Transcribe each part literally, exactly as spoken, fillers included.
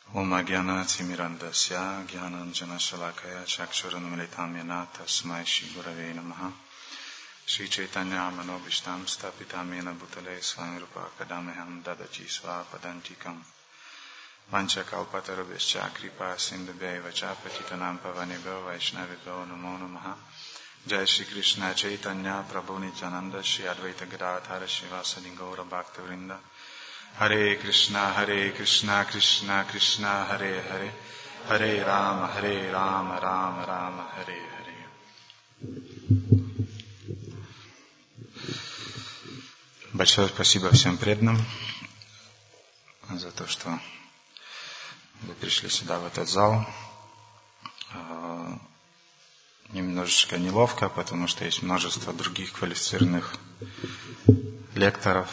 Om Agyanatimirandasya Gyananjana Shalakaya Chakshuranamilitam Yana Tasmai Shri Gurave Namaha Shri Chaitanya Manobishtam Stapitam Yena Bhutale Swami Rupa Kadameham Dadachi Svapadantikam Vanchakalpatarubhascha Kripa Sindhubhya Vacha Patitanam Pavanebhyo Vaishnavibhyo Namo Namaha Jai Shri Krishna Chaitanya Prabhu Nityananda Shri Advaita Gadadhara Srivasadi Gaura Bhaktivinoda Hare Krishna, Hare Krishna, Krishna Krishna, Hare Hare, Hare Rama, Hare Rama, Rama Rama, Hare Hare. Большое спасибо всем преданным за то, что вы пришли сюда, в этот зал. Немножечко неловко, потому что есть множество других квалифицированных лекторов.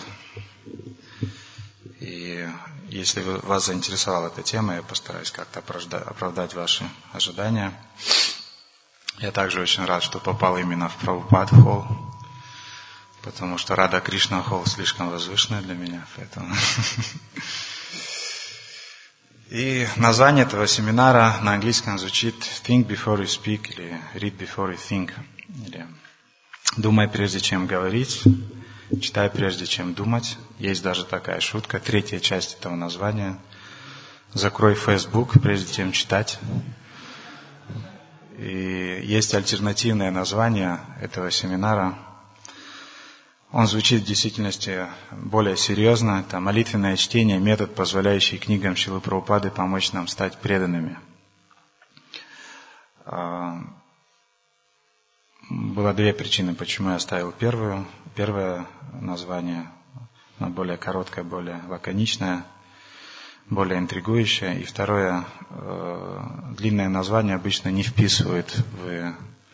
И если вас заинтересовала эта тема, я постараюсь как-то оправдать ваши ожидания. Я также очень рад, что попал именно в Прабхупад холл, потому что Рада Кришна холл слишком возвышенный для меня. Поэтому. И название этого семинара на английском звучит Think before you speak или Read before you think. Или Думай прежде чем говорить. Читай, прежде чем думать. Есть даже такая шутка, третья часть этого названия. Закрой Facebook, прежде чем читать. И есть альтернативное название этого семинара. Он звучит в действительности более серьезно. Это молитвенное чтение, метод, позволяющий книгам Шрилы Прабхупады помочь нам стать преданными. Было две причины, почему я оставил первую. Первое название, оно более короткое, более лаконичное, более интригующее. И второе, э, длинное название обычно не вписывает в,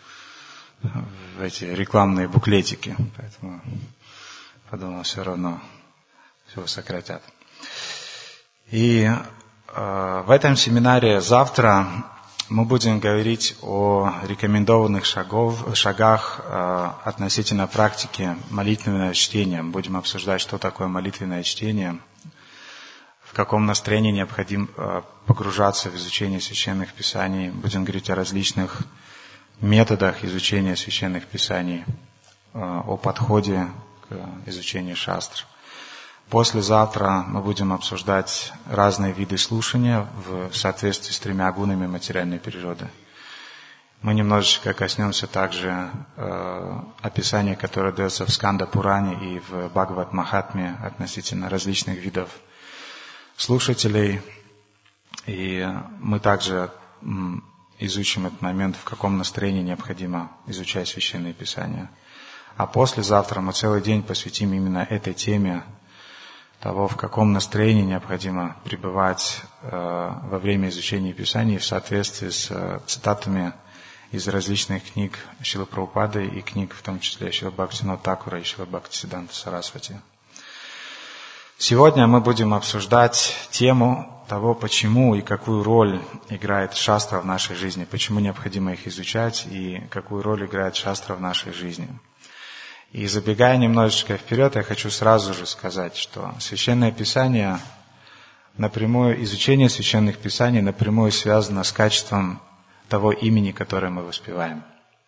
в эти рекламные буклетики. Поэтому подумал, все равно все сократят. И э, в этом семинаре завтра мы будем говорить о рекомендованных шагов, шагах э, относительно практики молитвенного чтения. Будем обсуждать, что такое молитвенное чтение, в каком настроении необходимо э, погружаться в изучение священных писаний. Будем говорить о различных методах изучения священных писаний, э, о подходе к изучению шастр. Послезавтра мы будем обсуждать разные виды слушания в соответствии с тремя гунами материальной природы. Мы немножечко коснемся также э, описания, которое дается в Сканда Пуране и в Бхагават Махатме относительно различных видов слушателей. И мы также м, изучим этот момент, в каком настроении необходимо изучать священные писания. А послезавтра мы целый день посвятим именно этой теме, того, в каком настроении необходимо пребывать э, во время изучения Писаний в соответствии с э, цитатами из различных книг Шрилы Прабхупады и книг, в том числе Шрилы Бхактивинода Thakura и Шрилы Бхактисиддханта Сарасвати. Сегодня мы будем обсуждать тему того, почему и какую роль играет шастра в нашей жизни, почему необходимо их изучать и какую роль играет шастра в нашей жизни. И забегая немножечко вперед, я хочу сразу же сказать, что Священное Писание напрямую, изучение Священных Писаний напрямую связано с качеством того имени, которое мы воспеваем.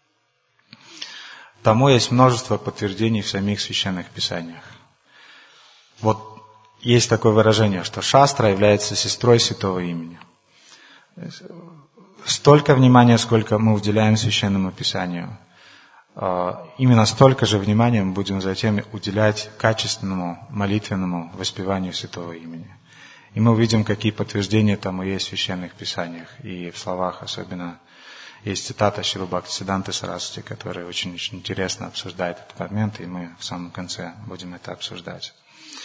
Тому есть множество подтверждений в самих Священных Писаниях. Вот есть такое выражение, что шастра является сестрой Святого Имени. Столько внимания, сколько мы уделяем Священному Писанию, именно столько же внимания мы будем затем уделять качественному молитвенному воспеванию Святого Имени. И мы увидим, какие подтверждения тому есть в Священных Писаниях. И в словах особенно есть цитата Шрилы Бхактисиддханты Сарасвати, которая очень-очень интересно обсуждает этот момент, и мы в самом конце будем это обсуждать.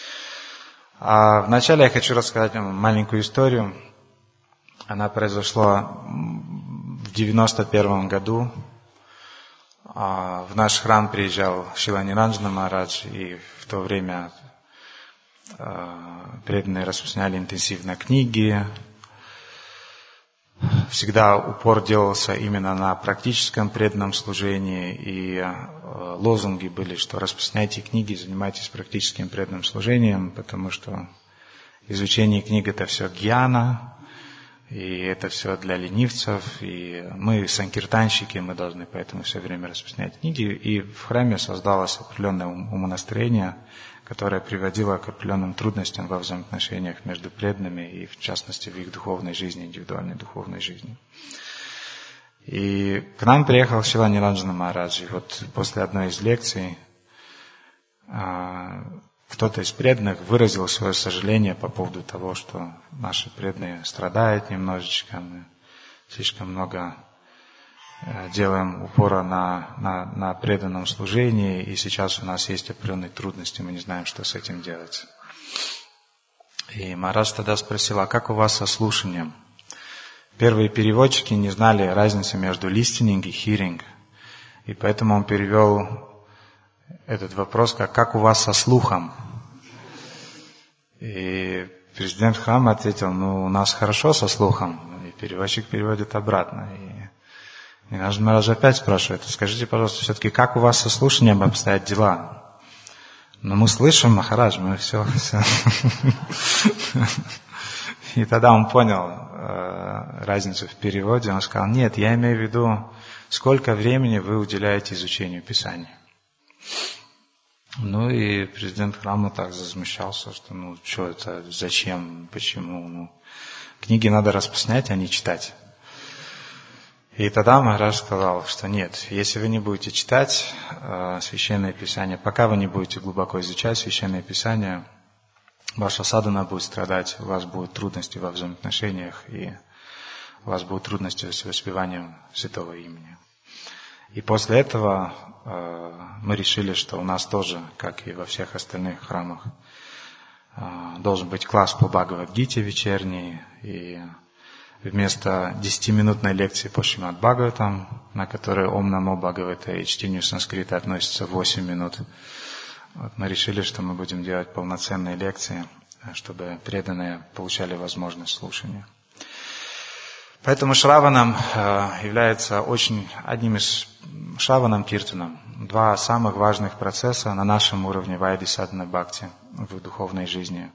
А вначале я хочу рассказать вам маленькую историю. Она произошла в девяносто первом году. В наш храм приезжал Шрила Ниранджана Махарадж, и в то время преданные распространяли интенсивно книги. Всегда упор делался именно на практическом преданном служении, и лозунги были, что распространяйте книги, занимайтесь практическим преданным служением, потому что изучение книг — это все гьяна, И это все для ленивцев, и мы санкиртанщики, мы должны поэтому все время распространять книги. И в храме создалось определенное умонастроение, которое приводило к определенным трудностям во взаимоотношениях между преданными и, в частности, в их духовной жизни, индивидуальной духовной жизни. И к нам приехал Шрила Ниранджана Махарадж, и вот после одной из лекций кто-то из преданных выразил свое сожаление по поводу того, что наши преданные страдают немножечко, мы слишком много делаем упора на, на, на преданном служении, и сейчас у нас есть определенные трудности, мы не знаем, что с этим делать. И Махарадж тогда спросил, а как у вас со слушанием? Первые переводчики не знали разницы между listening и hearing, и поэтому он перевел этот вопрос, как, как у вас со слухом? И президент храма ответил, ну, у нас хорошо со слухом. И переводчик переводит обратно. И Ниранджана Махарадж опять спрашивает, скажите, пожалуйста, все-таки, как у вас со слушанием обстоят дела? Ну, мы слышим, Махарадж, мы все... все. И тогда он понял э, разницу в переводе. Он сказал, нет, я имею в виду, сколько времени вы уделяете изучению Писания. Ну и президент храма так возмущался, что ну что это, зачем, почему, ну книги надо распространять, а не читать. И тогда Махарадж сказал, что нет, если вы не будете читать э, Священное Писание, пока вы не будете глубоко изучать Священное Писание, ваша садхана будет страдать, у вас будут трудности во взаимоотношениях, и у вас будут трудности с воспеванием святого имени. И после этого э, мы решили, что у нас тоже, как и во всех остальных храмах, э, должен быть класс по Бхагавад-гите вечерний, и вместо десятиминутной лекции по Шримад Бхагаватам, на которой Ом Намо Бхагавате и чтению санскрита относится восемь минут, вот мы решили, что мы будем делать полноценные лекции, чтобы преданные получали возможность слушания. Поэтому Шраванам является очень одним из Шраванам Киртанам. Два самых важных процесса на нашем уровне Вайди Садхана Бхакти в духовной жизни.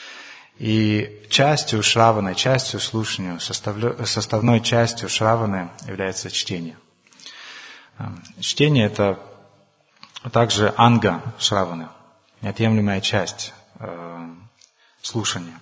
И частью Шраваны, частью слушания, составной частью Шраваны является чтение. Чтение – это также анга Шраваны, неотъемлемая часть э, слушания.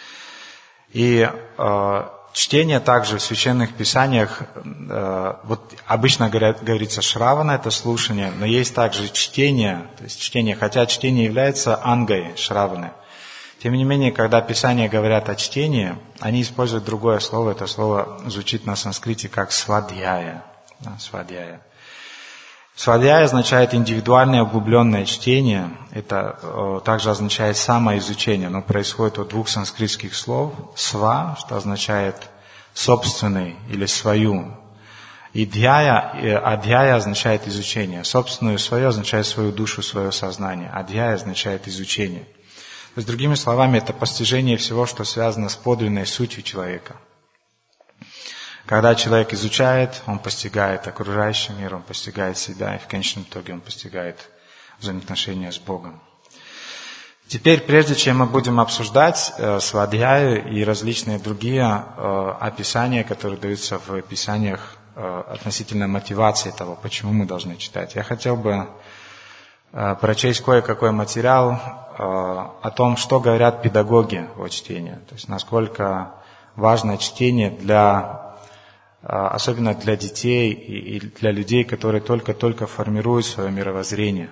И э, чтение также в священных писаниях, э, вот обычно говорят, говорится Шравана, это слушание, но есть также чтение, то есть чтение, хотя чтение является ангой Шраваны. Тем не менее, когда писания говорят о чтении, они используют другое слово, это слово звучит на санскрите как свадьяя. Да, свадьяя. Свадьяя означает индивидуальное углубленное чтение, это э, также означает самоизучение, но происходит от двух санскритских слов. Сва, что означает собственный или свою, и дьяя, и адьяя означает изучение. Собственную свое означает свою душу, свое сознание, адьяя означает изучение. То есть, другими словами, это постижение всего, что связано с подлинной сутью человека. Когда человек изучает, он постигает окружающий мир, он постигает себя, и в конечном итоге он постигает взаимоотношения с Богом. Теперь, прежде чем мы будем обсуждать э, свадьяю и различные другие э, описания, которые даются в писаниях э, относительно мотивации того, почему мы должны читать, я хотел бы э, прочесть кое-какой материал э, о том, что говорят педагоги о чтении, то есть насколько важно чтение для особенно для детей и для людей, которые только-только формируют свое мировоззрение.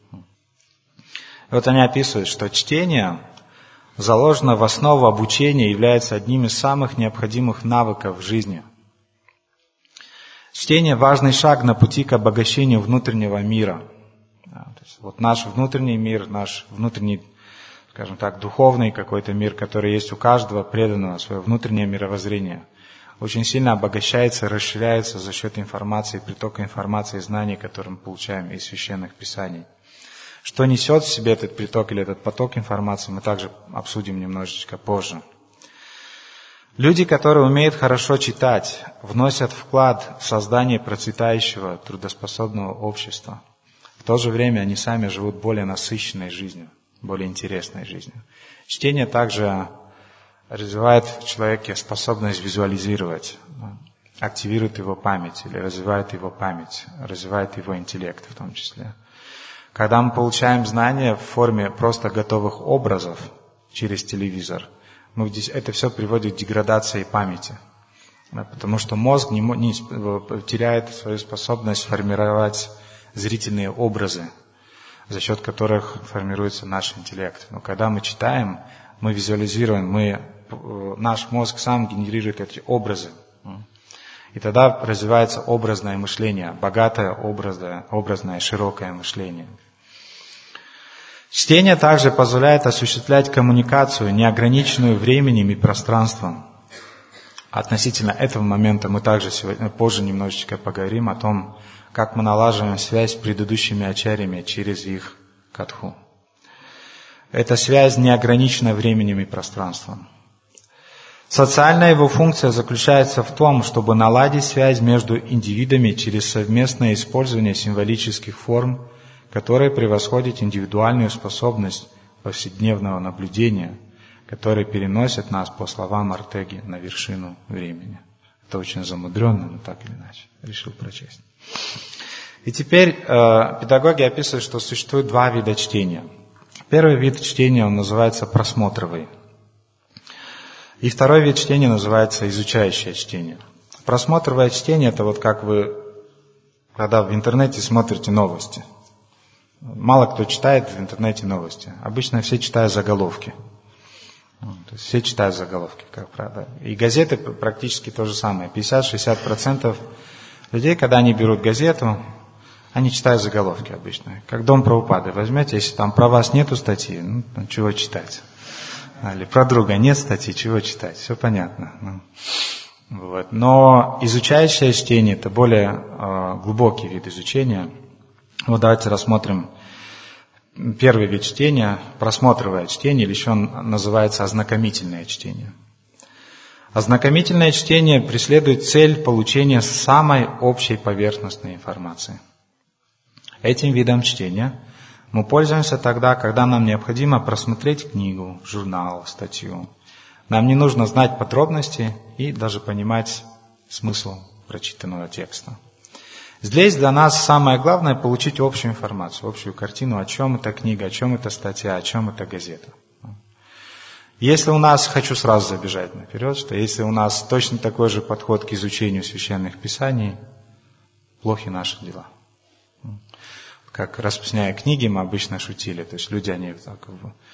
И вот они описывают, что чтение заложено в основу обучения и является одним из самых необходимых навыков в жизни. Чтение – важный шаг на пути к обогащению внутреннего мира. То есть вот наш внутренний мир, наш внутренний, скажем так, духовный какой-то мир, который есть у каждого преданного, свое внутреннее мировоззрение – очень сильно обогащается, расширяется за счет информации, притока информации и знаний, которые мы получаем из священных писаний. Что несет в себе этот приток или этот поток информации, мы также обсудим немножечко позже. Люди, которые умеют хорошо читать, вносят вклад в создание процветающего, трудоспособного общества. В то же время они сами живут более насыщенной жизнью, более интересной жизнью. Чтение также развивает в человеке способность визуализировать, активирует его память или развивает его память, развивает его интеллект в том числе. Когда мы получаем знания в форме просто готовых образов через телевизор, мы, это все приводит к деградации памяти. Потому что мозг не, не, теряет свою способность формировать зрительные образы, за счет которых формируется наш интеллект. Но когда мы читаем, мы визуализируем, мы, наш мозг сам генерирует эти образы. И тогда развивается образное мышление, богатое образное, образное широкое мышление. Чтение также позволяет осуществлять коммуникацию, неограниченную временем и пространством. Относительно этого момента мы также сегодня, позже немножечко поговорим о том, как мы налаживаем связь с предыдущими ачарьями через их катху. Эта связь не ограничена временем и пространством. Социальная его функция заключается в том, чтобы наладить связь между индивидами через совместное использование символических форм, которые превосходят индивидуальную способность повседневного наблюдения, которые переносят нас, по словам Ортеги, на вершину времени. Это очень замудренно, но так или иначе. Решил прочесть. И теперь э, педагоги описывают, что существует два вида чтения. Первый вид чтения, он называется просмотровый. И второй вид чтения называется изучающее чтение. Просмотровое чтение – это вот как вы, когда в интернете смотрите новости. Мало кто читает в интернете новости. Обычно все читают заголовки. То есть все читают заголовки, как правило. И газеты практически то же самое. пятьдесят-шестьдесят процентов людей, когда они берут газету, они читают заголовки обычно. Как Дом Прабхупады возьмете, если там про вас нету статьи, ну, чего читать? Или про друга нет статьи, чего читать? Все понятно. Ну, вот. Но изучающее чтение – это более э, глубокий вид изучения. Вот давайте рассмотрим первый вид чтения, просмотровое чтение, или еще он называется ознакомительное чтение. Ознакомительное чтение преследует цель получения самой общей поверхностной информации. Этим видом чтения мы пользуемся тогда, когда нам необходимо просмотреть книгу, журнал, статью. Нам не нужно знать подробности и даже понимать смысл прочитанного текста. Здесь для нас самое главное получить общую информацию, общую картину, о чем эта книга, о чем эта статья, о чем эта газета. Если у нас, хочу сразу забежать наперед, что если у нас точно такой же подход к изучению священных писаний, плохи наши дела. Как расписняя книги, мы обычно шутили, то есть люди, они так,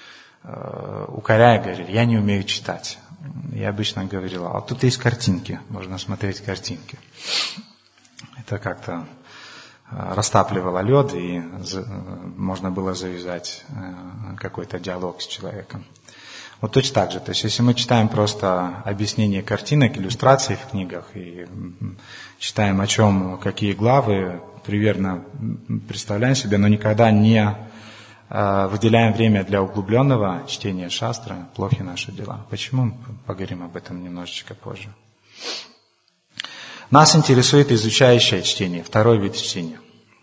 э, укоряя, говорили, я не умею читать. Я обычно говорил, а тут есть картинки, можно смотреть картинки. Это как-то растапливало лед, и можно было завязать какой-то диалог с человеком. Вот точно так же. То есть, если мы читаем просто объяснение картинок, иллюстраций в книгах, и читаем о чем, какие главы, примерно представляем себе, но никогда не выделяем время для углубленного чтения шастры, плохи наши дела. Почему? Поговорим об этом немножечко позже. Нас интересует изучающее чтение, второй вид чтения.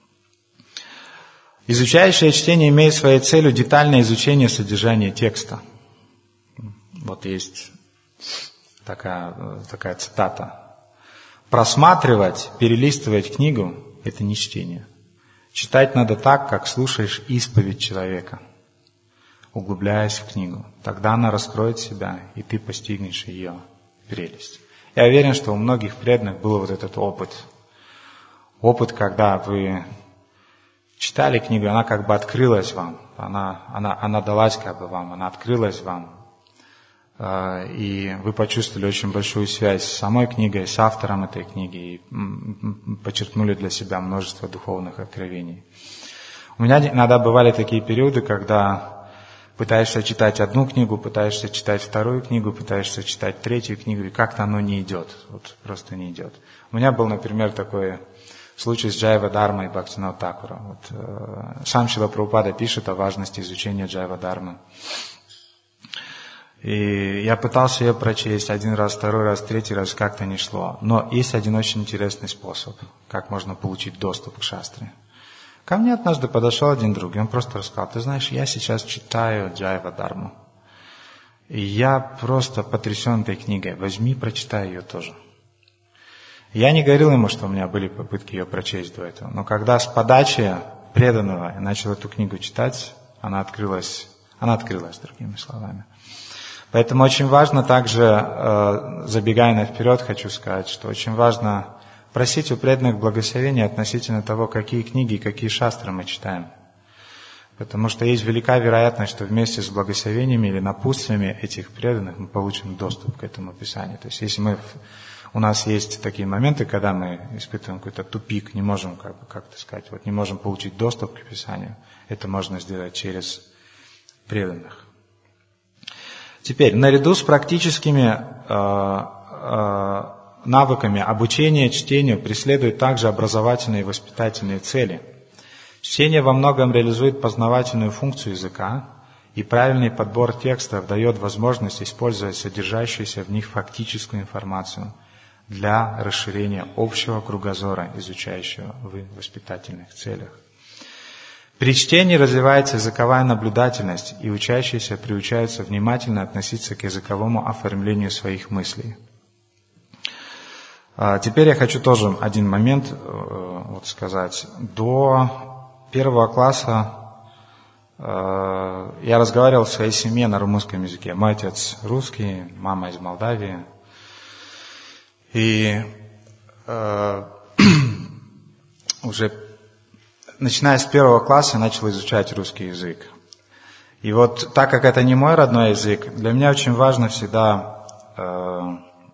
Изучающее чтение имеет своей целью детальное изучение содержания текста. Вот есть такая, такая цитата. Просматривать, перелистывать книгу – это не чтение. Читать надо так, как слушаешь исповедь человека, углубляясь в книгу. Тогда она раскроет себя, и ты постигнешь ее прелесть. Я уверен, что у многих преданных был вот этот опыт. Опыт, когда вы читали книгу, она как бы открылась вам. Она, она, она далась как бы вам, она открылась вам. И вы почувствовали очень большую связь с самой книгой, с автором этой книги, и подчеркнули для себя множество духовных откровений. У меня иногда бывали такие периоды, когда пытаешься читать одну книгу, пытаешься читать вторую книгу, пытаешься читать третью книгу, и как-то оно не идет, вот просто не идет. У меня был, например, такой случай с Джайва Дharma и Бхактивинода Thakura. Вот, э, сам Шрила Прабхупада пишет о важности изучения Джайва Дharma. И я пытался ее прочесть один раз, второй раз, третий раз, как-то не шло. Но есть один очень интересный способ, как можно получить доступ к шастре. Ко мне однажды подошел один друг, и он просто рассказал, ты знаешь, я сейчас читаю Джайва Дharmu. И я просто потрясен этой книгой. Возьми, прочитай ее тоже. Я не говорил ему, что у меня были попытки ее прочесть до этого. Но когда с подачи преданного я начал эту книгу читать, она открылась, она открылась, другими словами. Поэтому очень важно также, забегая наперед, хочу сказать, что очень важно просить у преданных благословения относительно того, какие книги и какие шастры мы читаем. Потому что есть велика вероятность, что вместе с благословениями или напутствиями этих преданных мы получим доступ к этому Писанию. То есть если мы, у нас есть такие моменты, когда мы испытываем какой-то тупик, не можем, как бы, как-то сказать, вот не можем получить доступ к Писанию, это можно сделать через преданных. Теперь, наряду с практическими э, э, навыками обучения чтению преследуют также образовательные и воспитательные цели. Чтение во многом реализует познавательную функцию языка, и правильный подбор текстов дает возможность использовать содержащуюся в них фактическую информацию для расширения общего кругозора, изучающего в воспитательных целях. При чтении развивается языковая наблюдательность, и учащиеся приучаются внимательно относиться к языковому оформлению своих мыслей. Теперь я хочу тоже один момент вот сказать. До первого класса я разговаривал в своей семье на румынском языке. Мой отец русский, мама из Молдавии. И э, уже начиная с первого класса я начал изучать русский язык. И вот так как это не мой родной язык, для меня очень важно всегда э,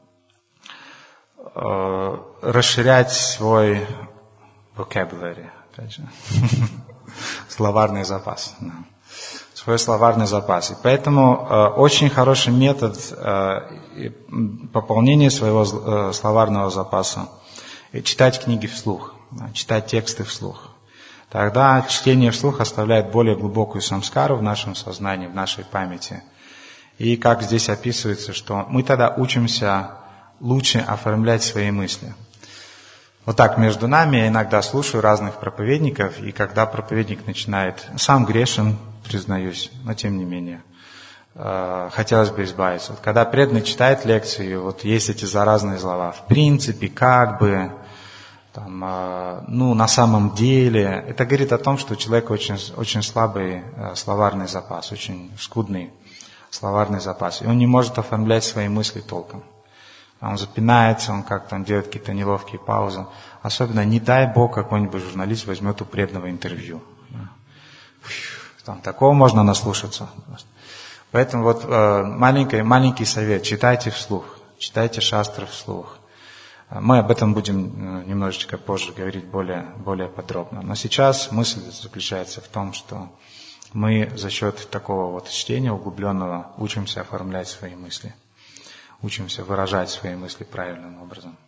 э, расширять свой vocabulary, опять же, словарный запас. Да. Свой словарный запас. И поэтому э, очень хороший метод э, пополнения своего э, словарного запаса – читать книги вслух, да, читать тексты вслух. Тогда чтение вслух оставляет более глубокую самскару в нашем сознании, в нашей памяти. И как здесь описывается, что мы тогда учимся лучше оформлять свои мысли. Вот так между нами я иногда слушаю разных проповедников, и когда проповедник начинает, сам грешен, признаюсь, но тем не менее, э, хотелось бы избавиться. Вот когда преданный читает лекцию, вот есть эти заразные слова, в принципе, как бы, там, э, ну, на самом деле, это говорит о том, что у человека очень, очень слабый э, словарный запас, очень скудный словарный запас, и он не может оформлять свои мысли толком. Он запинается, он как-то он делает какие-то неловкие паузы. Особенно, не дай Бог, какой-нибудь журналист возьмет у преданного интервью. Там такого можно наслушаться. Поэтому вот э, маленький, маленький совет. Читайте вслух. Читайте шастры вслух. Мы об этом будем немножечко позже говорить более, более подробно. Но сейчас мысль заключается в том, что мы за счет такого вот чтения углубленного учимся оформлять свои мысли. Учимся выражать свои мысли правильным образом.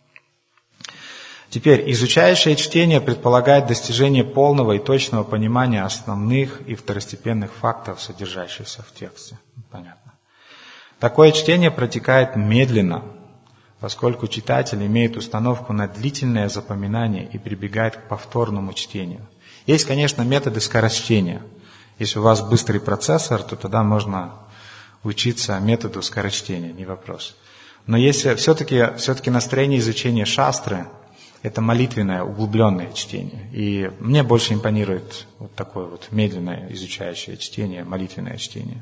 Теперь, изучающее чтение предполагает достижение полного и точного понимания основных и второстепенных фактов, содержащихся в тексте. Понятно. Такое чтение протекает медленно, поскольку читатель имеет установку на длительное запоминание и прибегает к повторному чтению. Есть, конечно, методы скорочтения. Если у вас быстрый процессор, то тогда можно учиться методу скорочтения, не вопрос. Но если все-таки, все-таки настроение изучения шастры – это молитвенное, углубленное чтение. И мне больше импонирует вот такое вот медленное изучающее чтение, молитвенное чтение.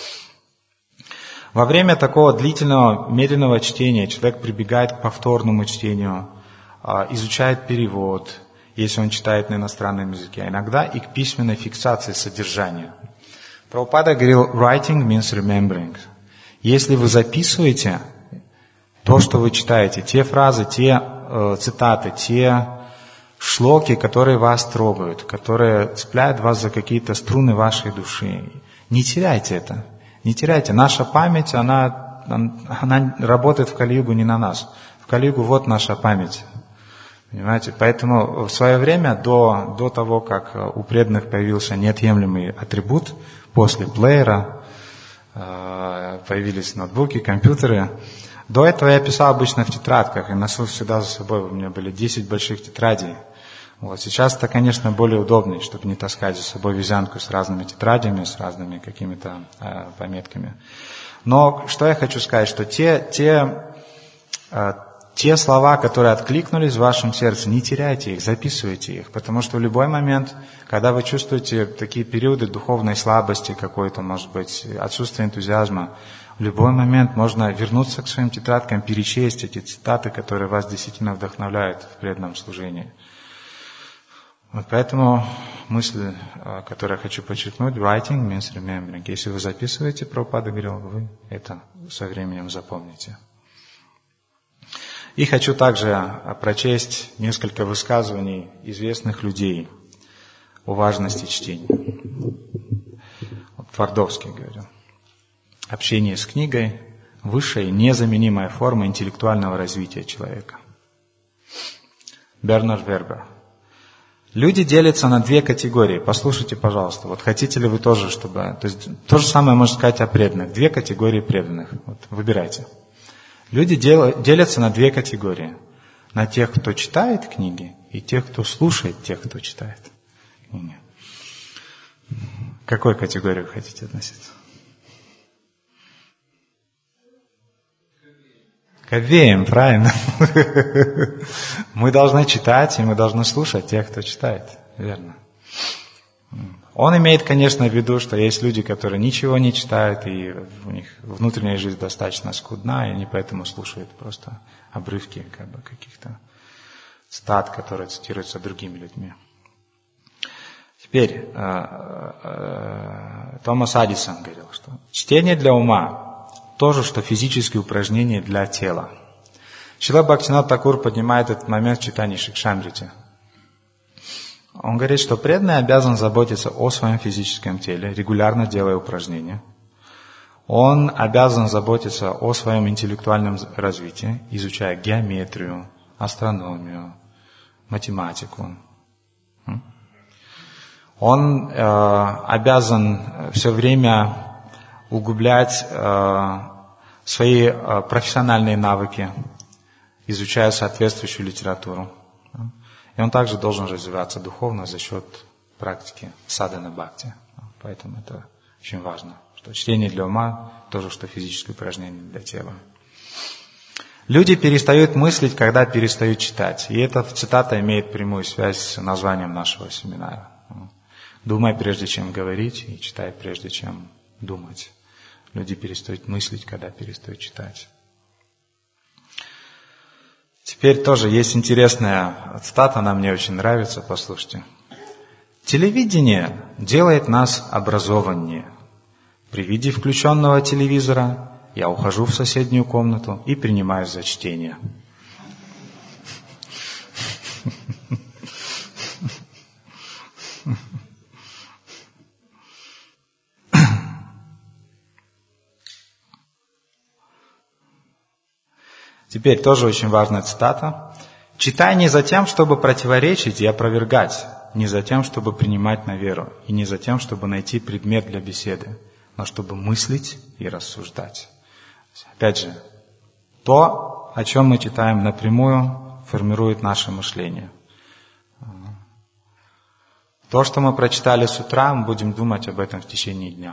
Во время такого длительного, медленного чтения человек прибегает к повторному чтению, изучает перевод, если он читает на иностранном языке, а иногда и к письменной фиксации содержания. Прабхупада говорил, writing means remembering. Если вы записываете то, что вы читаете, те фразы, те э, цитаты, те шлоки, которые вас трогают, которые цепляют вас за какие-то струны вашей души, не теряйте это. Не теряйте. Наша память, она, она работает в Кали-югу не на нас. В Кали-югу вот наша память. Понимаете? Поэтому в свое время, до, до того, как у преданных появился неотъемлемый атрибут, после плеера, появились ноутбуки, компьютеры. До этого я писал обычно в тетрадках и носил всегда за собой. У меня были десять больших тетрадей. Вот. Сейчас это, конечно, более удобно, чтобы не таскать за собой вязанку с разными тетрадями, с разными какими-то э, пометками. Но что я хочу сказать, что те, те, те слова, которые откликнулись в вашем сердце, не теряйте их, записывайте их, потому что в любой момент, когда вы чувствуете такие периоды духовной слабости какой-то, может быть, отсутствие энтузиазма, в любой момент можно вернуться к своим тетрадкам, перечесть эти цитаты, которые вас действительно вдохновляют в преданном служении. Вот поэтому мысль, которую я хочу подчеркнуть, writing means remembering. Если вы записываете, Прабхупада говорил, вы это со временем запомните. И хочу также прочесть несколько высказываний известных людей о важности чтения. Вот Твардовский говорил. Общение с книгой – высшая и незаменимая форма интеллектуального развития человека. Бернард Вербер. Люди делятся на две категории. Послушайте, пожалуйста, вот хотите ли вы тоже, чтобы... То есть то же самое можно сказать о преданных. Две категории преданных. Вот, выбирайте. Люди дел, делятся на две категории. На тех, кто читает книги, и тех, кто слушает тех, кто читает книги. К какой категории вы хотите относиться? К обеим, правильно. Мы должны читать, и мы должны слушать тех, кто читает. Верно. Он имеет, конечно, в виду, что есть люди, которые ничего не читают, и у них внутренняя жизнь достаточно скудна, и они поэтому слушают просто обрывки как бы, каких-то цитат, которые цитируются другими людьми. Теперь Томас Эдисон говорил, что чтение для ума то же, что физические упражнения для тела. Шрила Бхактивинода Такур поднимает этот момент в читании Шикшамрити. Он говорит, что преданный обязан заботиться о своем физическом теле, регулярно делая упражнения. Он обязан заботиться о своем интеллектуальном развитии, изучая геометрию, астрономию, математику. Он э, обязан все время углублять э, свои э, профессиональные навыки, изучая соответствующую литературу. И он также должен развиваться духовно за счет практики садхана бхакти. Поэтому это очень важно, что чтение для ума тоже, что физическое упражнение для тела. Люди перестают мыслить, когда перестают читать. И эта цитата имеет прямую связь с названием нашего семинара. Думай, прежде чем говорить, и читай, прежде чем думать. Люди перестают мыслить, когда перестают читать. Теперь тоже есть интересная цитата, она мне очень нравится, послушайте. Телевидение делает нас образованнее. При виде включенного телевизора я ухожу в соседнюю комнату и принимаюсь за чтение. Теперь тоже очень важная цитата. «Читай не за тем, чтобы противоречить и опровергать, не за тем, чтобы принимать на веру, и не за тем, чтобы найти предмет для беседы, но чтобы мыслить и рассуждать». Опять же, то, о чем мы читаем напрямую, формирует наше мышление. То, что мы прочитали с утра, мы будем думать об этом в течение дня.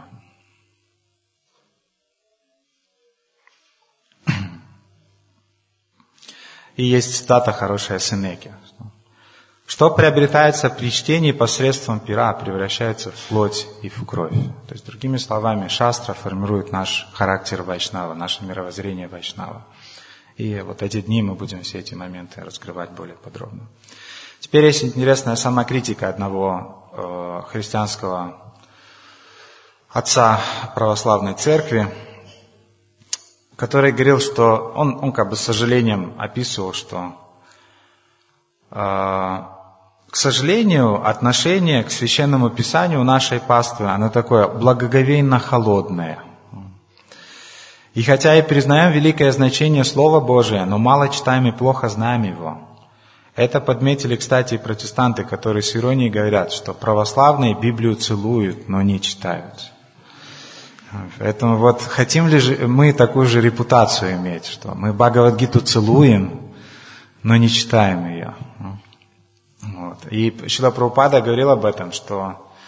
И есть цитата хорошая Сенеки. Что приобретается при чтении посредством пера, превращается в плоть и в кровь. То есть, другими словами, шастра формирует наш характер вайшнава, наше мировоззрение вайшнава. И вот эти дни мы будем все эти моменты раскрывать более подробно. Теперь есть интересная самокритика одного э, христианского отца православной церкви, который говорил, что он, он как бы с сожалением описывал, что, э, к сожалению, отношение к Священному Писанию нашей паствы, оно такое благоговейно-холодное. И хотя и признаем великое значение Слова Божия, но мало читаем и плохо знаем его. Это подметили, кстати, и протестанты, которые с иронией говорят, что православные Библию целуют, но не читают. Поэтому вот хотим ли мы такую же репутацию иметь, что мы Бхагавад-гиту целуем, но не читаем ее. Вот. И Шрила Прабхупада говорил об этом, что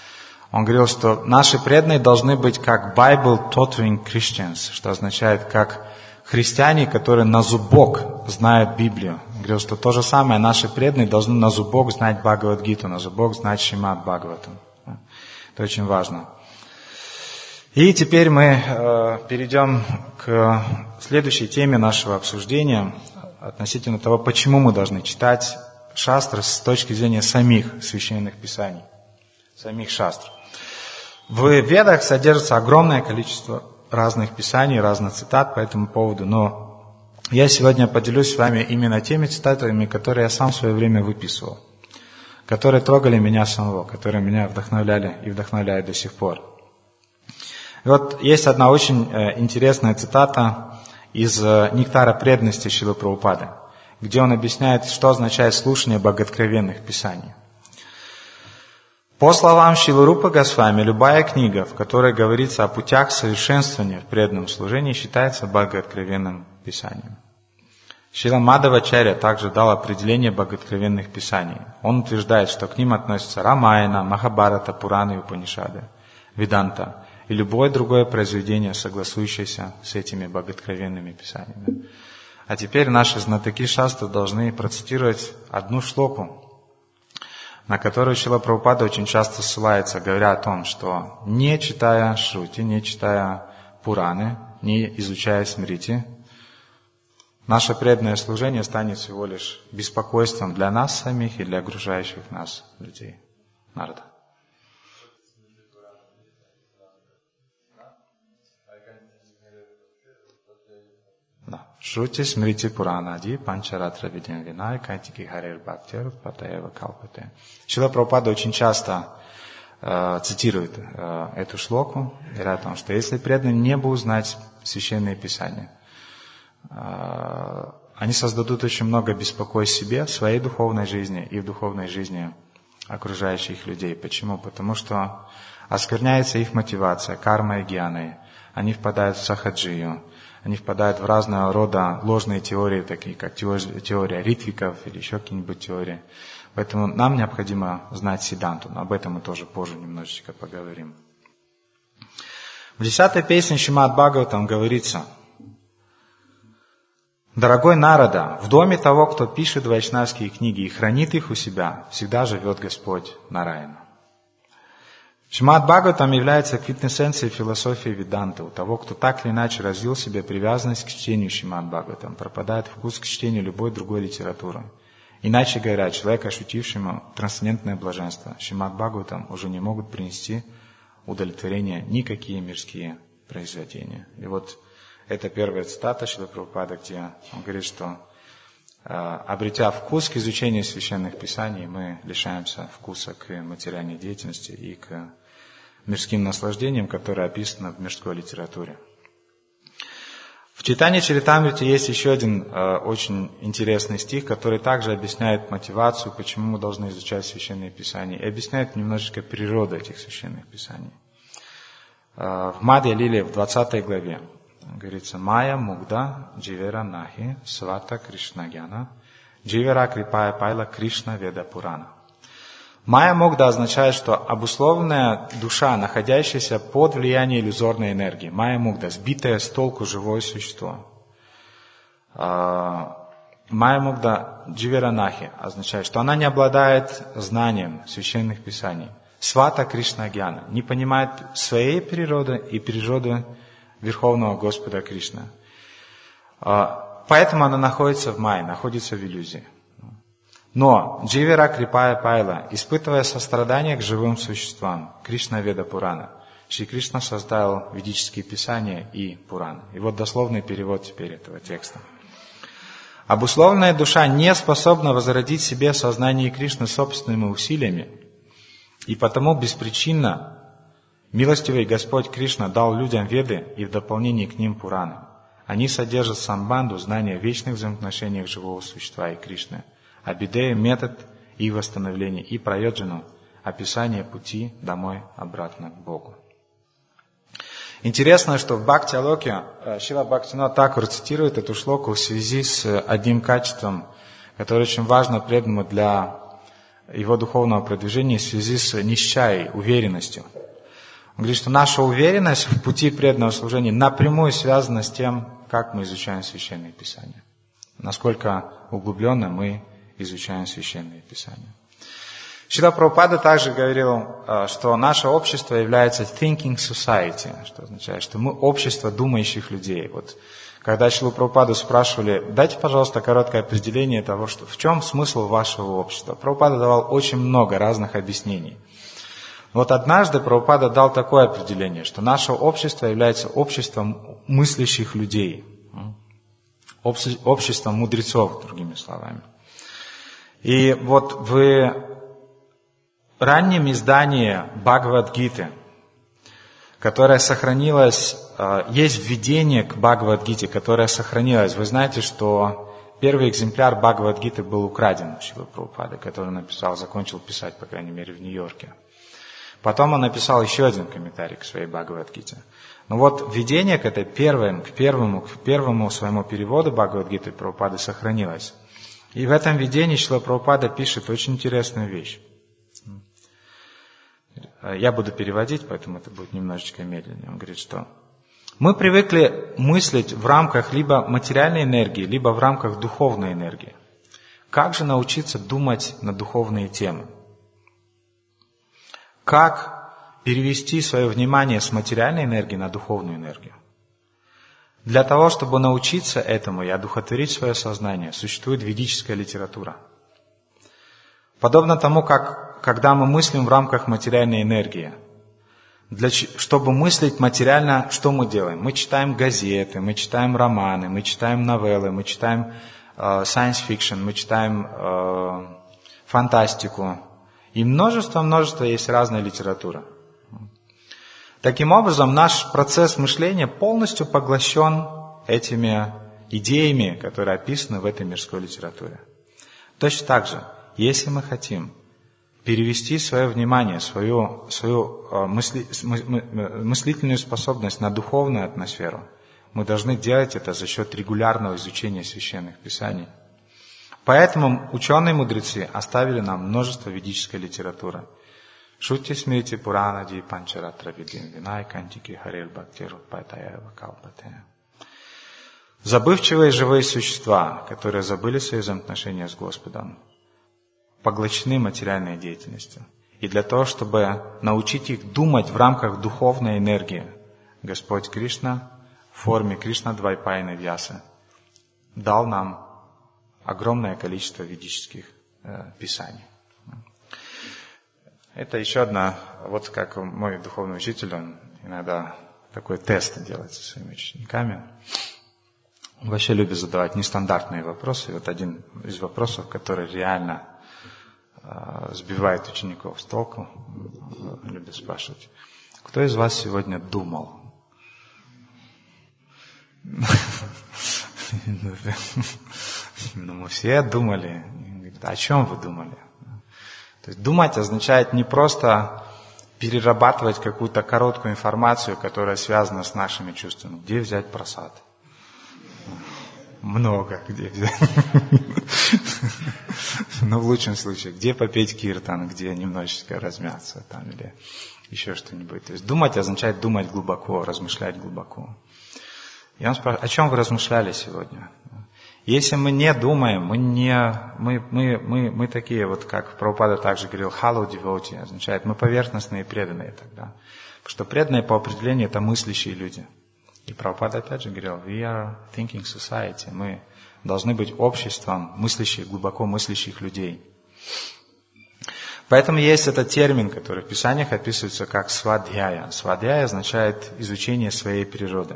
Он говорил, что наши преданные должны быть как Bible-tottering Christians, что означает как христиане, которые на зубок знают Библию. Он говорил, что то же самое, наши преданные должны на зубок знать Бхагавад-гиту, на зубок знать Шримад Бхагаватам. Это очень важно. И теперь мы э, перейдем к следующей теме нашего обсуждения относительно того, почему мы должны читать шастры с точки зрения самих священных писаний, самих шастр. В Ведах содержится огромное количество разных писаний, разных цитат по этому поводу, но я сегодня поделюсь с вами именно теми цитатами, которые я сам в свое время выписывал, которые трогали меня самого, которые меня вдохновляли и вдохновляют до сих пор. И вот есть одна очень интересная цитата из «Нектара преданности» Шрилы Прабхупады, где он объясняет, что означает слушание богооткровенных писаний. По словам Шрилы Рупы Госвами, любая книга, в которой говорится о путях совершенствования в преданном служении, считается богооткровенным писанием. Шрила Мадхавачарья также дал определение богооткровенных писаний. Он утверждает, что к ним относятся Рамаяна, Махабхарата, Пураны и Упанишады, Веданта и любое другое произведение, согласующееся с этими богооткровенными писаниями. А теперь наши знатоки шастры должны процитировать одну шлоку, на которую Шрила Прабхупада очень часто ссылается, говоря о том, что не читая Шрути, не читая Пураны, не изучая Смрити, наше преданное служение станет всего лишь беспокойством для нас самих и для окружающих нас людей. Нарада. Шрути Смрити Пуранади Панчаратра Видим Винай Кайтики Харир Бхактир Патаева Калпате. Шрила Прабхупада очень часто э, цитирует э, эту шлоку, говоря о том, что если преданные не будут знать священные писания, э, они создадут очень много беспокойств себе, в своей духовной жизни и в духовной жизни окружающих людей. Почему? Потому что оскверняется их мотивация, карма и гьяной. Они впадают в сахаджию. Они впадают в разного рода ложные теории, такие как теория ритвиков или еще какие-нибудь теории. Поэтому нам необходимо знать Сиддханту, но об этом мы тоже позже немножечко поговорим. В десятой песне Шримад Бхагаватам говорится: «Дорогой Нарада, в доме того, кто пишет вайшнавские книги и хранит их у себя, всегда живет Господь Нараяна». Шримад Бхагаватам является квинтэссенцией философии Веданты. У того, кто так или иначе развил в себе привязанность к чтению Шримад Бхагаватам, пропадает вкус к чтению любой другой литературы. Иначе говоря, человек, ощутившему трансцендентное блаженство, Шримад Бхагаватам уже не могут принести удовлетворения никакие мирские произведения. И вот это первая цитата Шрилы Прабхупады, где он говорит, что обретя вкус к изучению священных писаний, мы лишаемся вкуса к материальной деятельности и к мирским наслаждениям, которые описаны в мирской литературе. В Чайтанья Чаритамрите есть еще один э, очень интересный стих, который также объясняет мотивацию, почему мы должны изучать священные писания, и объясняет немножечко природу этих священных писаний. Э, в Мадхья-лиле в двадцатой главе говорится: «Майя мугда дживера нахи свата кришнагьяна дживера крипая пайла Кришна веда пурана». Майя мугда означает, что обусловленная душа, находящаяся под влиянием иллюзорной энергии. Майя мугда, сбитое с толку живое существо. Майя мугда дживера нахи означает, что она не обладает знанием священных писаний. Свата кришнагьяна, не понимает своей природы и природы Верховного Господа Кришны. Поэтому она находится в майе, находится в иллюзии. Но дживера крипая пайла, испытывая сострадание к живым существам, Кришна веда Пурана. Шри Кришна создал ведические писания и Пураны. И вот дословный перевод теперь этого текста. Обусловленная душа не способна возродить себе сознание Кришны собственными усилиями, и потому беспричинно милостивый Господь Кришна дал людям Веды и в дополнение к ним Пураны. Они содержат самбанду, знания о вечных взаимоотношениях живого существа и Кришны, Абидея, метод и восстановление, и прайоджану, описание пути домой обратно к Богу. Интересно, что в Бхакти-алоке Шрила Бхактивинода Тхакур цитирует эту шлоку в связи с одним качеством, которое очень важно преданному для его духовного продвижения в связи с нищай, уверенностью. Он говорит, что наша уверенность в пути преданного служения напрямую связана с тем, как мы изучаем Священное Писание. Насколько углубленно мы изучаем Священное Писание. Шрила Прабхупада также говорил, что наше общество является thinking society, что означает, что мы общество думающих людей. Вот, когда Шрилу Прабхупаду спрашивали, дайте, пожалуйста, короткое определение того, что, в чем смысл вашего общества. Прабхупада давал очень много разных объяснений. Вот однажды Прабхупада дал такое определение, что наше общество является обществом мыслящих людей, обществом мудрецов, другими словами. И вот в раннем издании Бхагавад-гиты, которое сохранилось, есть введение к Бхагавад-гите, которое сохранилось. Вы знаете, что первый экземпляр Бхагавад-гиты был украден у Шрилы Прабхупады, который написал, закончил писать, по крайней мере, в Нью-Йорке. Потом он написал еще один комментарий к своей Бхагавад-гите. Но вот введение к этой первой, к первому, к первому своему переводу Бхагавад-гиты Прабхупады сохранилось. И в этом введении Шрила Прабхупада пишет очень интересную вещь. Я буду переводить, поэтому это будет немножечко медленнее. Он говорит, что мы привыкли мыслить в рамках либо материальной энергии, либо в рамках духовной энергии. Как же научиться думать на духовные темы? Как перевести свое внимание с материальной энергии на духовную энергию? Для того, чтобы научиться этому и одухотворить свое сознание, существует ведическая литература. Подобно тому, как когда мы мыслим в рамках материальной энергии, для, чтобы мыслить материально, что мы делаем? Мы читаем газеты, мы читаем романы, мы читаем новеллы, мы читаем э, science fiction, мы читаем э, фантастику. И множество-множество есть разная литература. Таким образом, наш процесс мышления полностью поглощен этими идеями, которые описаны в этой мирской литературе. Точно так же, если мы хотим перевести свое внимание, свою, свою мысли, мыслительную способность на духовную атмосферу, мы должны делать это за счет регулярного изучения священных писаний. Поэтому ученые-мудрецы оставили нам множество ведической литературы. Шутти смрити Пурана ди Панчаратра Видин Винай Кантики Харель Бхактиру Пайтаяева Калпатея. Забывчивые живые существа, которые забыли свои взаимоотношения с Господом, поглощены материальной деятельностью. И для того, чтобы научить их думать в рамках духовной энергии, Господь Кришна в форме Кришна-двайпаяны Вьясы дал нам огромное количество ведических э, писаний. Это еще одна, вот как мой духовный учитель, он иногда такой тест делает со своими учениками. Он вообще любит задавать нестандартные вопросы. И вот один из вопросов, который реально э, сбивает учеников с толку, он любит спрашивать: кто из вас сегодня думал? Ну, мы все думали. О чем вы думали? То есть думать означает не просто перерабатывать какую-то короткую информацию, которая связана с нашими чувствами. Где взять прасад? Много где взять. Но в лучшем случае, где попеть киртан, где немножечко размяться там, или еще что-нибудь. То есть думать означает думать глубоко, размышлять глубоко. И он спрашивает: о чем вы размышляли сегодня? Если мы не думаем, мы не, мы, мы, мы, мы такие, вот как Прабхупада также говорил, hollow devotee, означает, мы поверхностные и преданные тогда. Потому что преданные по определению это мыслящие люди. И Прабхупада опять же говорил, we are thinking society, мы должны быть обществом мыслящих, глубоко мыслящих людей. Поэтому есть этот термин, который в Писаниях описывается как свадхьяя. Свадхьяя означает изучение своей природы.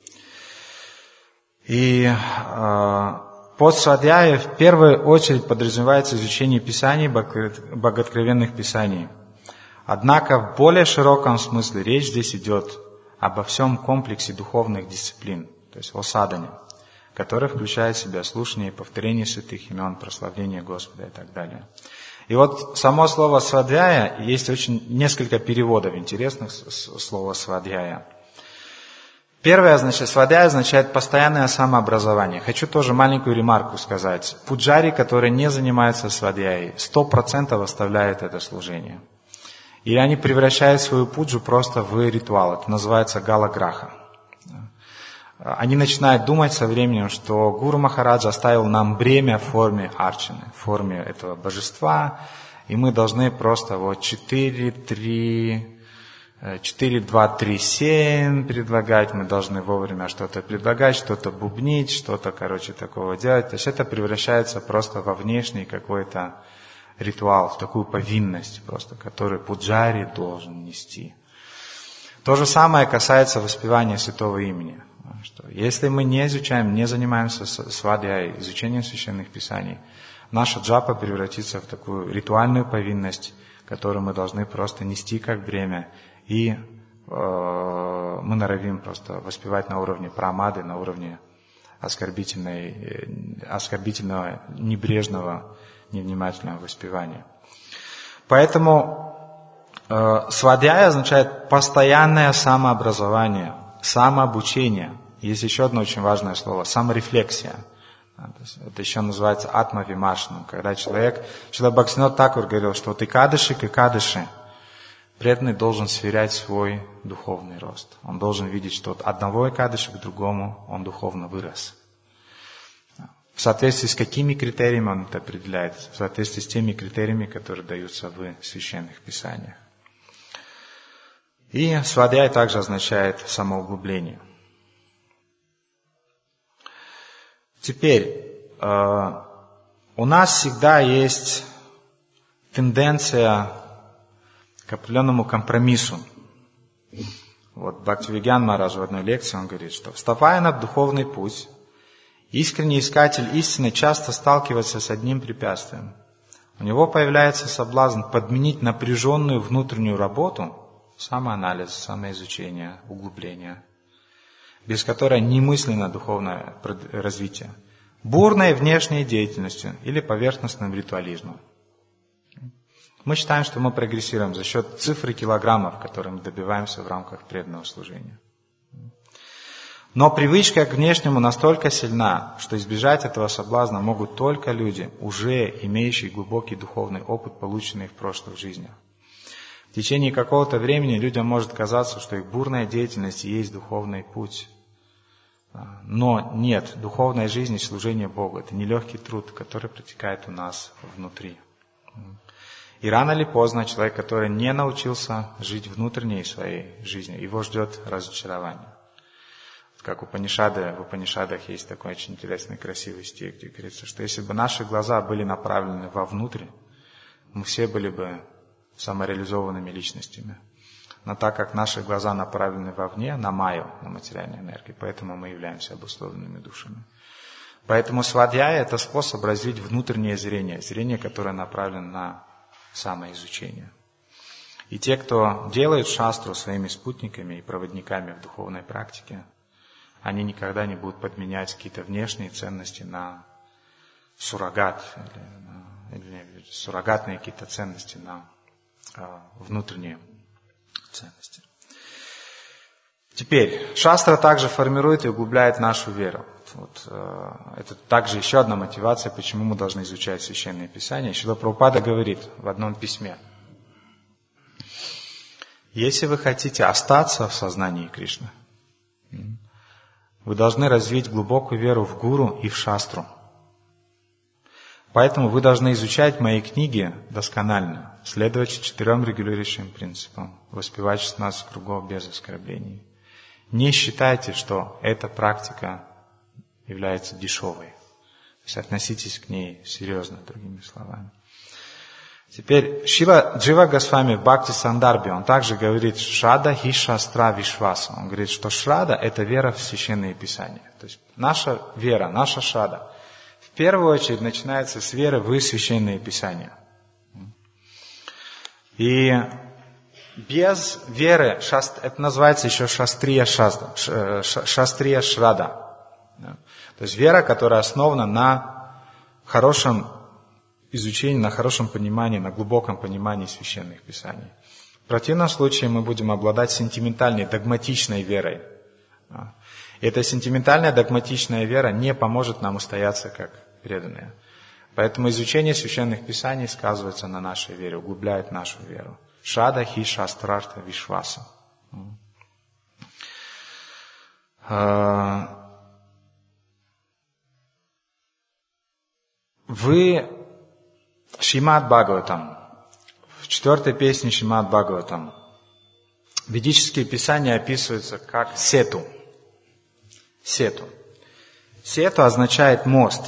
И э, под свадхьяя в первую очередь подразумевается изучение Писаний, богооткровенных Писаний. Однако в более широком смысле речь здесь идет обо всем комплексе духовных дисциплин, то есть о садхане, который включает в себя слушание и повторение святых имен, прославление Господа и так далее. И вот само слово «свадхьяя» есть очень несколько переводов интересных слова «свадхьяя». Первое, значит, свадья означает постоянное самообразование. Хочу тоже маленькую ремарку сказать. Пуджари, которые не занимаются свадьей, сто процентов оставляют это служение. И они превращают свою пуджу просто в ритуал. Это называется галаграха. Они начинают думать со временем, что Гуру Махараджа оставил нам бремя в форме арчаны, в форме этого божества, и мы должны просто вот четыре, три, четыре, два, три, семь предлагать, мы должны вовремя что-то предлагать, что-то бубнить, что-то, короче, такого делать. То есть это превращается просто во внешний какой-то ритуал, в такую повинность просто, которую пуджари должен нести. То же самое касается воспевания святого имени. Что если мы не изучаем, не занимаемся свадьей, изучением священных писаний, наша джапа превратится в такую ритуальную повинность, которую мы должны просто нести как бремя, и э, мы норовим просто воспевать на уровне прамады, на уровне оскорбительной, оскорбительного, небрежного, невнимательного воспевания. Поэтому э, свадья означает постоянное самообразование, самообучение. Есть еще одно очень важное слово – саморефлексия. Это еще называется атма-вимашна. Когда человек, Шрила Бхактивинода Тхакур говорил, что вот и кадыши, и кадыши, преданный должен сверять свой духовный рост. Он должен видеть, что от одного кадыша к другому он духовно вырос. В соответствии с какими критериями он это определяет? В соответствии с теми критериями, которые даются в священных писаниях. И свадья также означает самоуглубление. Теперь, э, у нас всегда есть тенденция к определенному компромиссу. Вот Бхактивигьян Махарадж в одной лекции, он говорит, что вступая на духовный путь, искренний искатель истины часто сталкивается с одним препятствием. У него появляется соблазн подменить напряженную внутреннюю работу, самоанализ, самоизучение, углубление, без которой немысленно духовное развитие, бурной внешней деятельностью или поверхностным ритуализмом. Мы считаем, что мы прогрессируем за счет цифры килограммов, которые мы добиваемся в рамках преданного служения. Но привычка к внешнему настолько сильна, что избежать этого соблазна могут только люди, уже имеющие глубокий духовный опыт, полученный в прошлых жизнях. В течение какого-то времени людям может казаться, что их бурная деятельность и есть духовный путь. Но нет, духовная жизнь и служение Богу – это нелегкий труд, который протекает у нас внутри. И рано или поздно человек, который не научился жить внутренней своей жизнью, его ждет разочарование. Как у Упанишады, в Упанишадах есть такой очень интересный, красивый стих, где говорится, что если бы наши глаза были направлены вовнутрь, мы все были бы самореализованными личностями. Но так как наши глаза направлены вовне, на майю, на материальную энергию, поэтому мы являемся обусловленными душами. Поэтому свадья – это способ развить внутреннее зрение, зрение, которое направлено на самоизучение. И те, кто делают шастру своими спутниками и проводниками в духовной практике, они никогда не будут подменять какие-то внешние ценности на суррогат, или, или суррогатные какие-то ценности на а, внутренние ценности. Теперь, шастра также формирует и углубляет нашу веру. Вот, э, это также еще одна мотивация, почему мы должны изучать Священное Писание. Шрила Прабхупада говорит в одном письме: если вы хотите остаться в сознании Кришны, вы должны развить глубокую веру в Гуру и в шастру. Поэтому вы должны изучать мои книги досконально, следовать четырем регулирующим принципам, воспевать шестнадцать кругов без оскорблений. Не считайте, что эта практика является дешевой. То есть относитесь к ней серьезно, другими словами. Теперь Шрила Джива Госвами в Бхакти Сандарбе, он также говорит «Шрада хи шастра вишваса». Он говорит, что шрада – это вера в Священные Писания. То есть наша вера, наша шрада в первую очередь начинается с веры в Священные Писания. И без веры, это называется еще шастрия шрада, шастрия шрада. То есть вера, которая основана на хорошем изучении, на хорошем понимании, на глубоком понимании Священных Писаний. В противном случае мы будем обладать сентиментальной, догматичной верой Эта сентиментальная догматичная вера не поможет нам устояться как преданные. Поэтому изучение священных писаний сказывается на нашей вере, углубляет нашу веру. Шада хи шастрарта вишваса. Вы Шримад Бхагаватам, в четвертой песне Шримад Бхагаватам, ведические писания описываются как сету. Сету. Сету означает мост.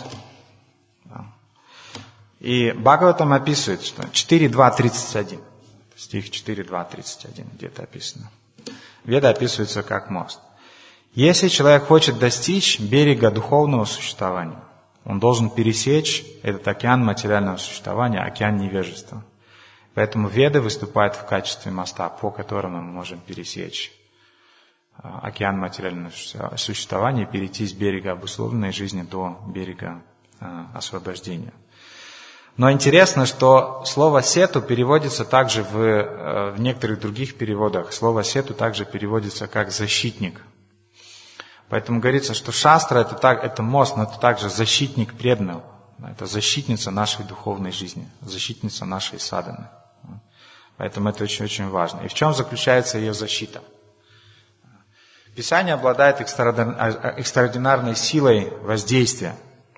И Бхагаватам описывает, что четыре два тридцать один, стих четыре два тридцать один где-то описано. Веда описывается как мост. Если человек хочет достичь берега духовного существования, он должен пересечь этот океан материального существования, океан невежества. Поэтому Веды выступают в качестве моста, по которому мы можем пересечь океан материального существования и перейти с берега обусловленной жизни до берега освобождения. Но интересно, что слово «сету» переводится также в, в некоторых других переводах. Слово «сету» также переводится как «защитник». Поэтому говорится, что шастра это, так, это мост, но это также защитник преданного. Это защитница нашей духовной жизни, защитница нашей садханы. Поэтому это очень-очень важно. И в чем заключается ее защита? Писание обладает экстраординарной силой воздействия.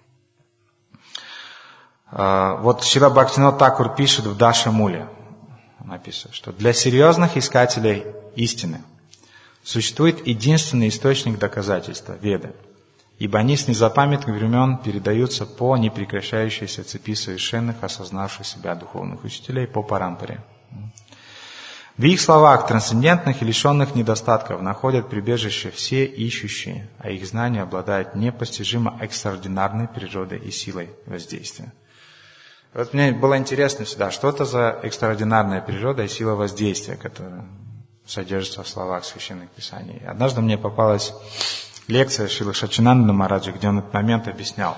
Вот Шрила Бхактивинода Тхакур пишет в Даша Муле, он описывает, что для серьезных искателей истины существует единственный источник доказательства – Веды, ибо они с незапамятных времен передаются по непрекращающейся цепи совершенных, осознавших себя духовных учителей по парампаре. В их словах, трансцендентных и лишенных недостатков, находят прибежище все ищущие, а их знания обладают непостижимо экстраординарной природой и силой воздействия. Вот мне было интересно всегда, что это за экстраординарная природа и сила воздействия, которая содержится в словах священных писаний. Однажды мне попалась лекция Шрилы Шаччинананда Махараджа, где он этот момент объяснял.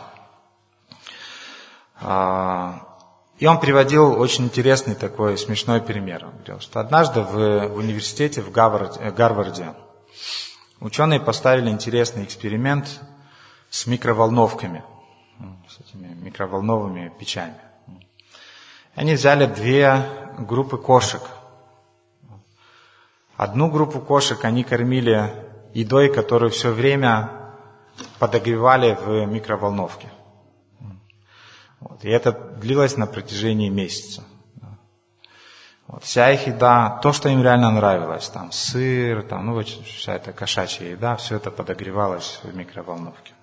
И он приводил очень интересный такой смешной пример. Он говорил, что однажды в, в университете в Гарварде, Гарварде ученые поставили интересный эксперимент с микроволновками, с этими микроволновыми печами. Они взяли две группы кошек. Одну группу кошек они кормили едой, которую все время подогревали в микроволновке. Вот. И это длилось на протяжении месяца. Вот. Вся их еда, то, что им реально нравилось, там сыр, там, ну, вот, вся эта кошачья еда, все это подогревалось в микроволновке.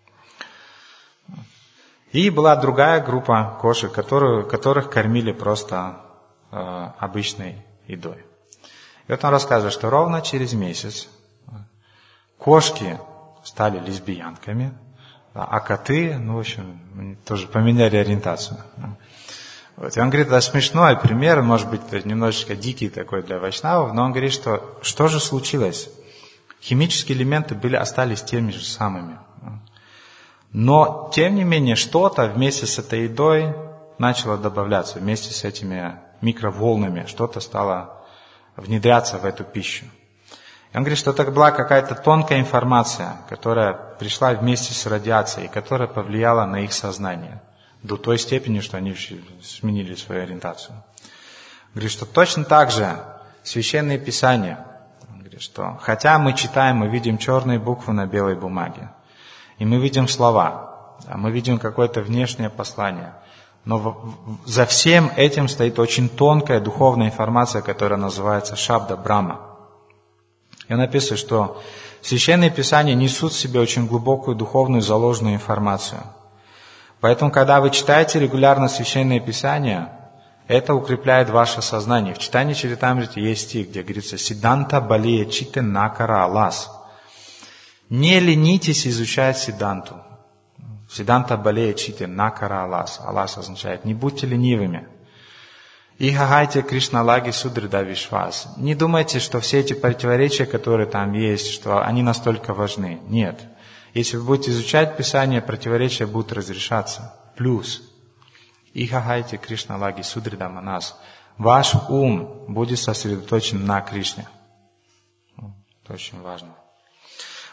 И была другая группа кошек, которую, которых кормили просто э, обычной едой. И вот он рассказывает, что ровно через месяц кошки стали лесбиянками, а коты, ну, в общем, тоже поменяли ориентацию. Вот. И он говорит, это смешной пример, может быть, немножечко дикий такой для вайшнавов, но он говорит, что что же случилось? Химические элементы были, остались теми же самыми. Но, тем не менее, что-то вместе с этой едой начало добавляться, вместе с этими микроволнами, что-то стало внедряться в эту пищу. И он говорит, что это была какая-то тонкая информация, которая пришла вместе с радиацией, которая повлияла на их сознание до той степени, что они сменили свою ориентацию. Он говорит, что точно так же священные писания, он говорит, что хотя мы читаем, мы видим черные буквы на белой бумаге, и мы видим слова, а мы видим какое-то внешнее послание, но за всем этим стоит очень тонкая духовная информация, которая называется Шабда Брахма. И он описывает, что священные писания несут в себе очень глубокую духовную заложенную информацию. Поэтому, когда вы читаете регулярно священные писания, это укрепляет ваше сознание. В читании Чаритамрити есть стих, где говорится «Сиданта балия читте накара алас». Не ленитесь изучать Сиданту. Сиданта балия читте накара алас. Алас означает «не будьте ленивыми». И хагайте Кришналаги Судрида Вишвас. Не думайте, что все эти противоречия, которые там есть, что они настолько важны. Нет. Если вы будете изучать Писание, противоречия будут разрешаться. Плюс. И хагайте Кришналаги Судрида Манас. Ваш ум будет сосредоточен на Кришне. Это очень важно.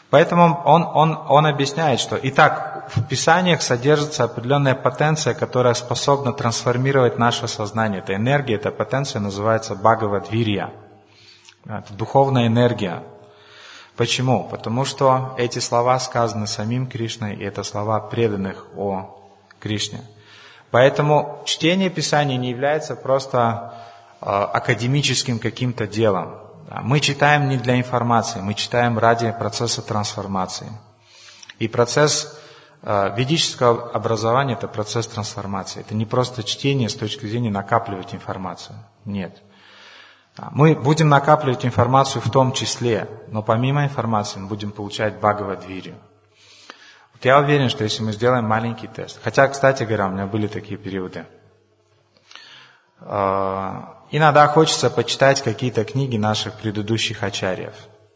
Поэтому он, он, он объясняет, что итак, в Писаниях содержится определенная потенция, которая способна трансформировать наше сознание. Эта энергия, эта потенция называется Бхагавад-вирья. Это духовная энергия. Почему? Потому что эти слова сказаны самим Кришной, и это слова преданных о Кришне. Поэтому чтение Писания не является просто э, академическим каким-то делом. Мы читаем не для информации, мы читаем ради процесса трансформации. И процесс э, ведического образования – это процесс трансформации. Это не просто чтение с точки зрения накапливать информацию. Нет. Мы будем накапливать информацию в том числе, но помимо информации мы будем получать Бхагавад-вирью. Вот я уверен, что если мы сделаем маленький тест, хотя, кстати говоря, у меня были такие периоды, э, иногда хочется почитать какие-то книги наших предыдущих ачарьев.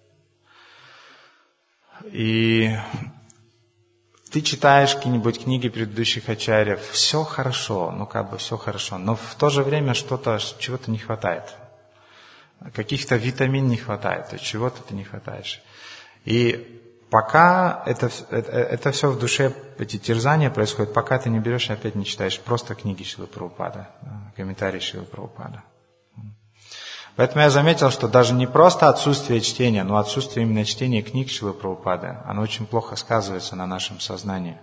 И ты читаешь какие-нибудь книги предыдущих ачарьев, все хорошо, ну как бы все хорошо, но в то же время что-то, чего-то не хватает. Каких-то витамин не хватает, то чего-то ты не хватаешь. И пока это, это, это все в душе, эти терзания происходят, пока ты не берешь и опять не читаешь просто книги Шрилы Прабхупады, комментарии Шрилы Прабхупады. Поэтому я заметил, что даже не просто отсутствие чтения, но отсутствие именно чтения книг Шрилы Прабхупады, оно очень плохо сказывается на нашем сознании.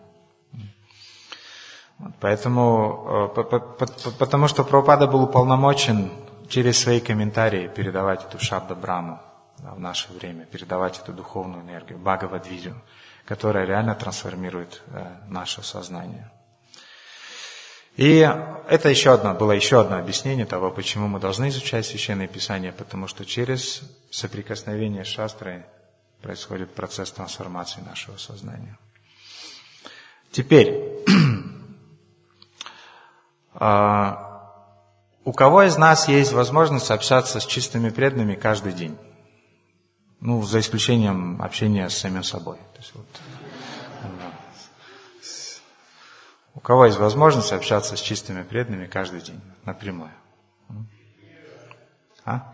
Поэтому, потому что Прабхупада был уполномочен через свои комментарии передавать эту Шабда Брахму в наше время, передавать эту духовную энергию, Бхагавад-вирью, которая реально трансформирует наше сознание. И это еще одно, было еще одно объяснение того, почему мы должны изучать Священное Писание, потому что через соприкосновение с шастрой происходит процесс трансформации нашего сознания. Теперь, у кого из нас есть возможность общаться с чистыми преданными каждый день? Ну, за исключением общения с самим собой. То есть, вот, у кого есть возможность общаться с чистыми преданными каждый день, напрямую? А?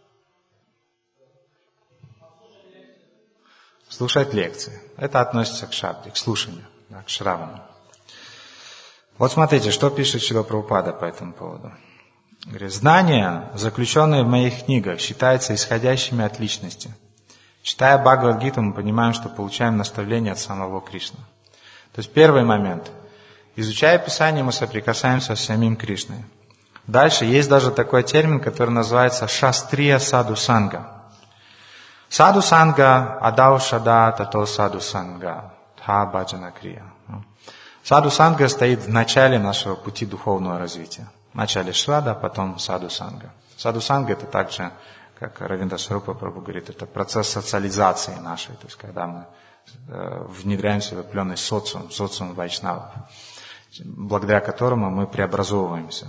Слушать лекции. Это относится к шабде, к слушанию, да, к шравану. Вот смотрите, что пишет Шрила Прабхупада по этому поводу. Говорит, знания, заключенные в моих книгах, считаются исходящими от личности. Читая Бхагавад-гиту, мы понимаем, что получаем наставление от самого Кришны. То есть первый момент. Изучая Писание, мы соприкасаемся с самим Кришной. Дальше есть даже такой термин, который называется шастрия саду санга. Саду санга, адау шада, тато саду санга, тха баджана крия. Саду санга стоит в начале нашего пути духовного развития. В начале шрада, потом саду санга. Саду санга это также, как Равиндра Сварупа Прабху говорит, это процесс социализации нашей, то есть когда мы внедряемся в определенный социум, социум вайшнавов, благодаря которому мы преобразовываемся.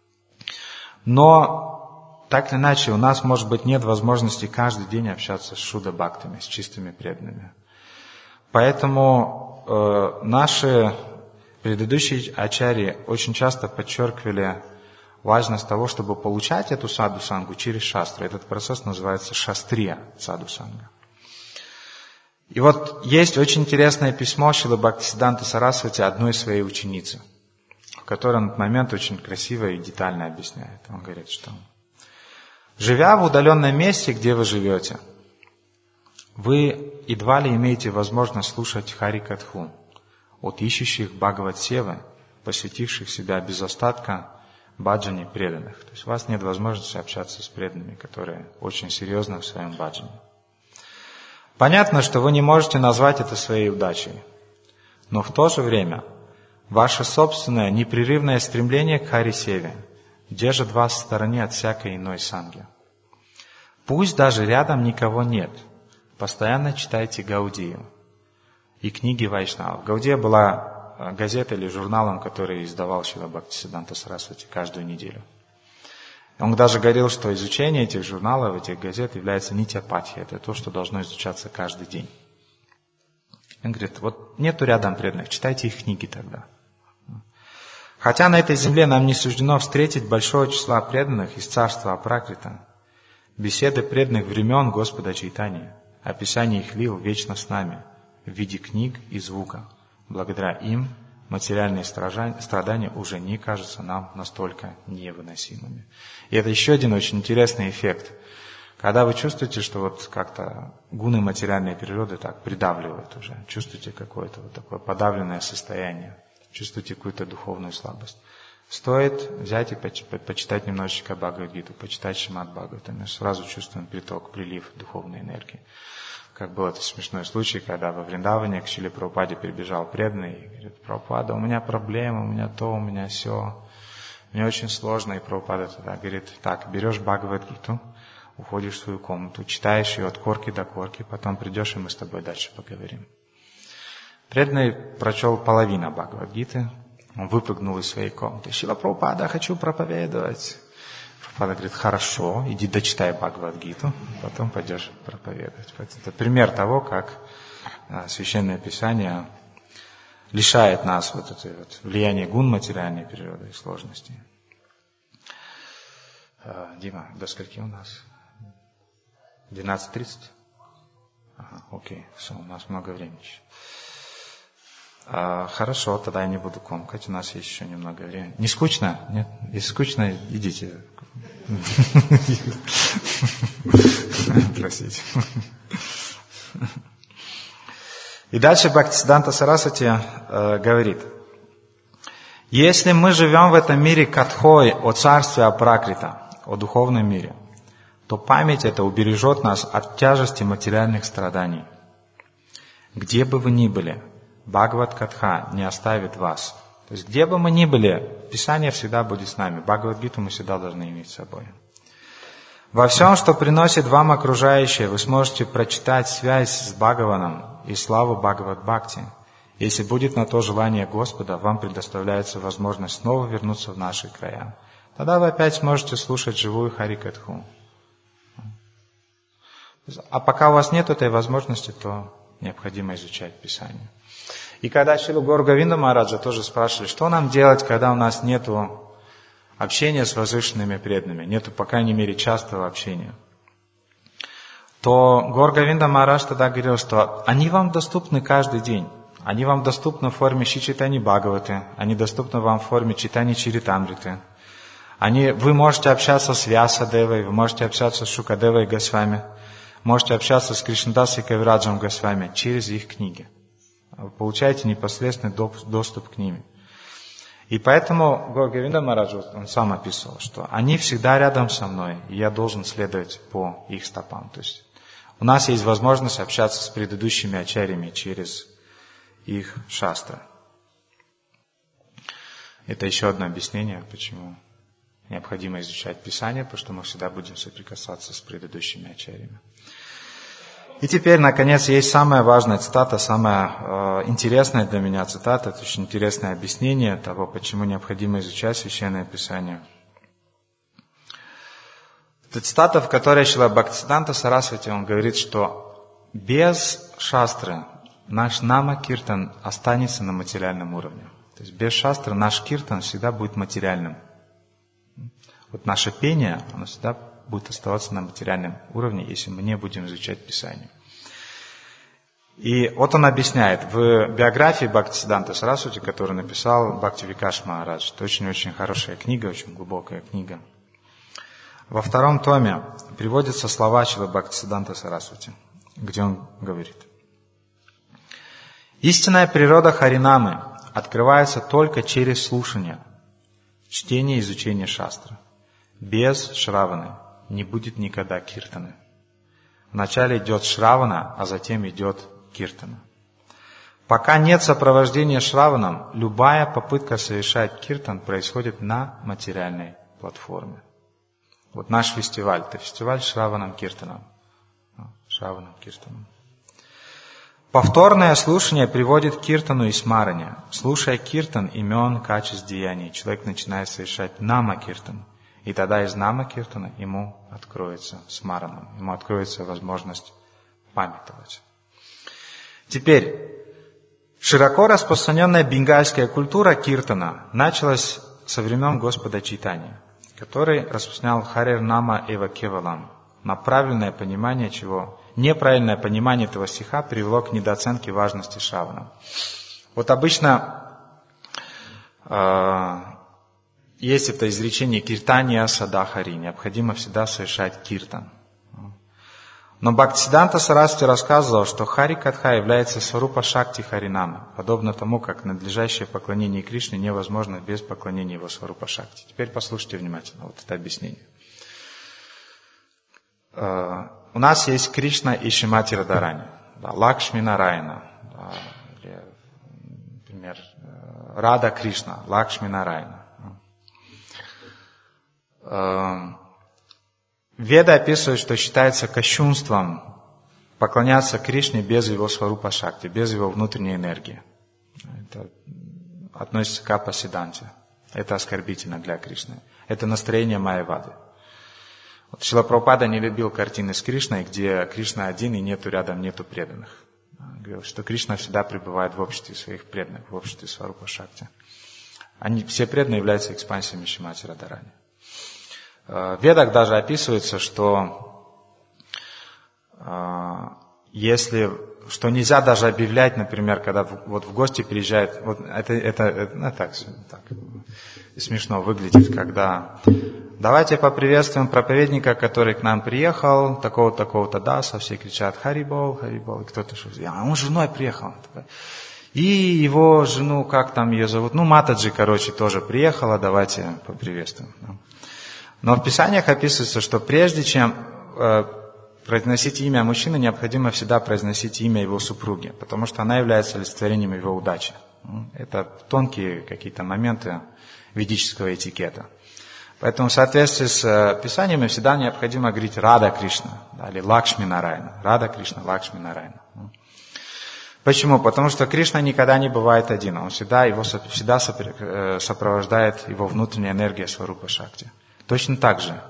Но, так или иначе, у нас, может быть, нет возможности каждый день общаться с шуда-бхактами, с чистыми преданными. Поэтому э, наши предыдущие ачарьи очень часто подчеркивали важность того, чтобы получать эту саду-сангу через шастру. Этот процесс называется шастрия саду-санга. И вот есть очень интересное письмо Шрилы Бхактисиддханты Сарасвати одной своей ученицы, в которой он в этот момент очень красиво и детально объясняет. Он говорит, что живя в удаленном месте, где вы живете, вы едва ли имеете возможность слушать Хари-катху от ищущих Бхагавад-севы, посвятивших себя без остатка баджане преданных. То есть у вас нет возможности общаться с преданными, которые очень серьезны в своем баджане. Понятно, что вы не можете назвать это своей удачей, но в то же время ваше собственное непрерывное стремление к Хари-севе держит вас в стороне от всякой иной санги. Пусть даже рядом никого нет, постоянно читайте Гаудию и книги вайшнавов. Гаудия была газетой или журналом, который издавал Шрила Бхактисиддханта Сарасвати каждую неделю. Он даже говорил, что изучение этих журналов, этих газет является нитья-патхи. Это то, что должно изучаться каждый день. Он говорит, вот нету рядом преданных, читайте их книги тогда. Хотя на этой земле нам не суждено встретить большого числа преданных из царства Апракрита, беседы преданных времен Господа Чайтаньи, а Писание их лил вечно с нами в виде книг и звука. Благодаря им материальные страдания уже не кажутся нам настолько невыносимыми. И это еще один очень интересный эффект. Когда вы чувствуете, что вот как-то гуны материальной природы так придавливают уже, чувствуете какое-то вот такое подавленное состояние, чувствуете какую-то духовную слабость, стоит взять и почитать немножечко Бхагавад-гиту, почитать Шримад Бхагаватам, и сразу чувствуем приток, прилив духовной энергии. Как был это смешной случай, когда во Вриндаване к Шриле Прабхупаде прибежал преданный и говорит: Прабхупада, у меня проблемы, у меня то, у меня сё, мне очень сложно. И Прабхупада тогда говорит: так, берешь Бхагавад-гиту, уходишь в свою комнату, читаешь ее от корки до корки, потом придешь, и мы с тобой дальше поговорим. Преданный прочел половину Бхагавад-гиты, он выпрыгнул из своей комнаты. Шрила Прабхупада, хочу проповедовать. Прабхупада говорит: хорошо, иди дочитай Бхагавад-гиту, потом пойдешь проповедовать. Это пример того, как Священное Писание лишает нас вот этой вот влияния гун материальной природы и сложностей. Дима, до скольки у нас? двенадцать тридцать? Ага, окей, все, у нас много времени еще. А, хорошо, тогда я не буду комкать, у нас есть еще немного времени. Не скучно? Нет? Если скучно, идите. Простите. И дальше Бхактисиддханта Сарасвати э, говорит: если мы живем в этом мире катхой, о царстве Апракрита, о духовном мире, то память эта убережет нас от тяжести материальных страданий. Где бы вы ни были, Бхагават-катха не оставит вас. То есть где бы мы ни были, Писание всегда будет с нами. Бхагавад-гиту мы всегда должны иметь с собой. Во всем, что приносит вам окружающее, вы сможете прочитать связь с Бхагаваном и славу Бхагават-бхакти. Если будет на то желание Господа, вам предоставляется возможность снова вернуться в наши края. Тогда вы опять сможете слушать живую Харикатху. А пока у вас нет этой возможности, то необходимо изучать Писание. И когда Шрилу Гаур Говинда Махараджа тоже спрашивали, что нам делать, когда у нас нету общения с возвышенными преданными, нету, по крайней мере, частого общения, то Гаур Говинда Махарадж тогда говорил, что они вам доступны каждый день. Они вам доступны в форме Шри Чайтаньи Бхагаваты, они доступны вам в форме Чайтаньи Чаритамриты. Они, вы можете общаться с Вьясадевой, вы можете общаться с Шукадевой Госвами, можете общаться с Кришнадасой Кавираджем Госвами через их книги. Вы получаете непосредственный доступ к ним. И поэтому Гаур Говинда Махарадж, он сам описывал, что они всегда рядом со мной, и я должен следовать по их стопам. То есть у нас есть возможность общаться с предыдущими ачарьями через их шастры. Это еще одно объяснение, почему необходимо изучать Писание, потому что мы всегда будем соприкасаться с предыдущими ачарьями. И теперь, наконец, есть самая важная цитата, самая э, интересная для меня цитата, это очень интересное объяснение того, почему необходимо изучать Священное Писание. Это цитата, в которой Шрила Бхактисиддханта Сарасвати, он говорит, что без шастры наш нама-киртан останется на материальном уровне. То есть без шастры наш киртан всегда будет материальным. Вот наше пение, оно всегда будет оставаться на материальном уровне, если мы не будем изучать Писание. И вот он объясняет, в биографии Бхактисиддханта Сарасвати, которую написал Бхакти Викаш Махарадж, это очень-очень хорошая книга, очень глубокая книга. Во втором томе приводятся слова Шрилы Бхактисиддханта Сарасвати, где он говорит: истинная природа Харинамы открывается только через слушание, чтение и изучение шастры. Без шраваны не будет никогда киртаны. Вначале идет шравана, а затем идет киртана. Пока нет сопровождения шраваном, любая попытка совершать киртан происходит на материальной платформе. Вот наш фестиваль, это фестиваль Шраванам Киртанам. Шраванам Киртанам. Повторное слушание приводит к киртану и смаране. Слушая киртан имен, качеств, деяний, человек начинает совершать нама-киртан. И тогда из нама-киртана ему откроется смараном, ему откроется возможность памятовать. Теперь, широко распространенная бенгальская культура киртана началась со времен Господа Чайтаньи, который распространял Харир Нама Эва Кевалам, направленное понимание чего неправильное понимание этого стиха привело к недооценке важности Шравана. Вот обычно э, есть это изречение «Киртания садахари», необходимо всегда совершать киртан. Но Бхактисиддханта Сарасвати рассказывал, что Хари Катха является сварупа шакти Харинама, подобно тому, как надлежащее поклонение Кришне невозможно без поклонения его сварупа шакти. Теперь послушайте внимательно вот это объяснение. Uh, у нас есть Кришна и Шримати Радхарани, да, Лакшми Нарайана, да, или, например, Рада Кришна, Лакшми Нарайана. Uh, Веды описывают, что считается кощунством поклоняться Кришне без его сварупа шакти, без его внутренней энергии. Это относится к апасиданте. Это оскорбительно для Кришны. Это настроение майявады. Вот Шрила Прабхупада не любил картины с Кришной, где Кришна один и нету рядом нету преданных. Он говорил, что Кришна всегда пребывает в обществе своих преданных, в обществе сварупа шакти. Они, все преданные являются экспансиями Шримати Радхарани. В Ведах даже описывается, что если, что нельзя даже объявлять, например, когда вот в гости приезжает, вот это, это, это ну, так, так смешно выглядит, когда давайте поприветствуем проповедника, который к нам приехал, такого-то, такого-то даса, все кричат «Харибол, Харибол», и кто-то что, а он с женой приехал. И его жену, как там ее зовут, ну, Матаджи, короче, тоже приехала, давайте поприветствуем. Но в Писаниях описывается, что прежде чем э, произносить имя мужчины, необходимо всегда произносить имя его супруги, потому что она является олицетворением его удачи. Это тонкие какие-то моменты ведического этикета. Поэтому в соответствии с э, Писаниями всегда необходимо говорить Рада Кришна, да, или Лакшми Нарайана. Рада Кришна, Лакшми Нарайана. Почему? Потому что Кришна никогда не бывает один. Он всегда, его, всегда сопровождает его внутренняя энергия сварупа шакти. Точно так же.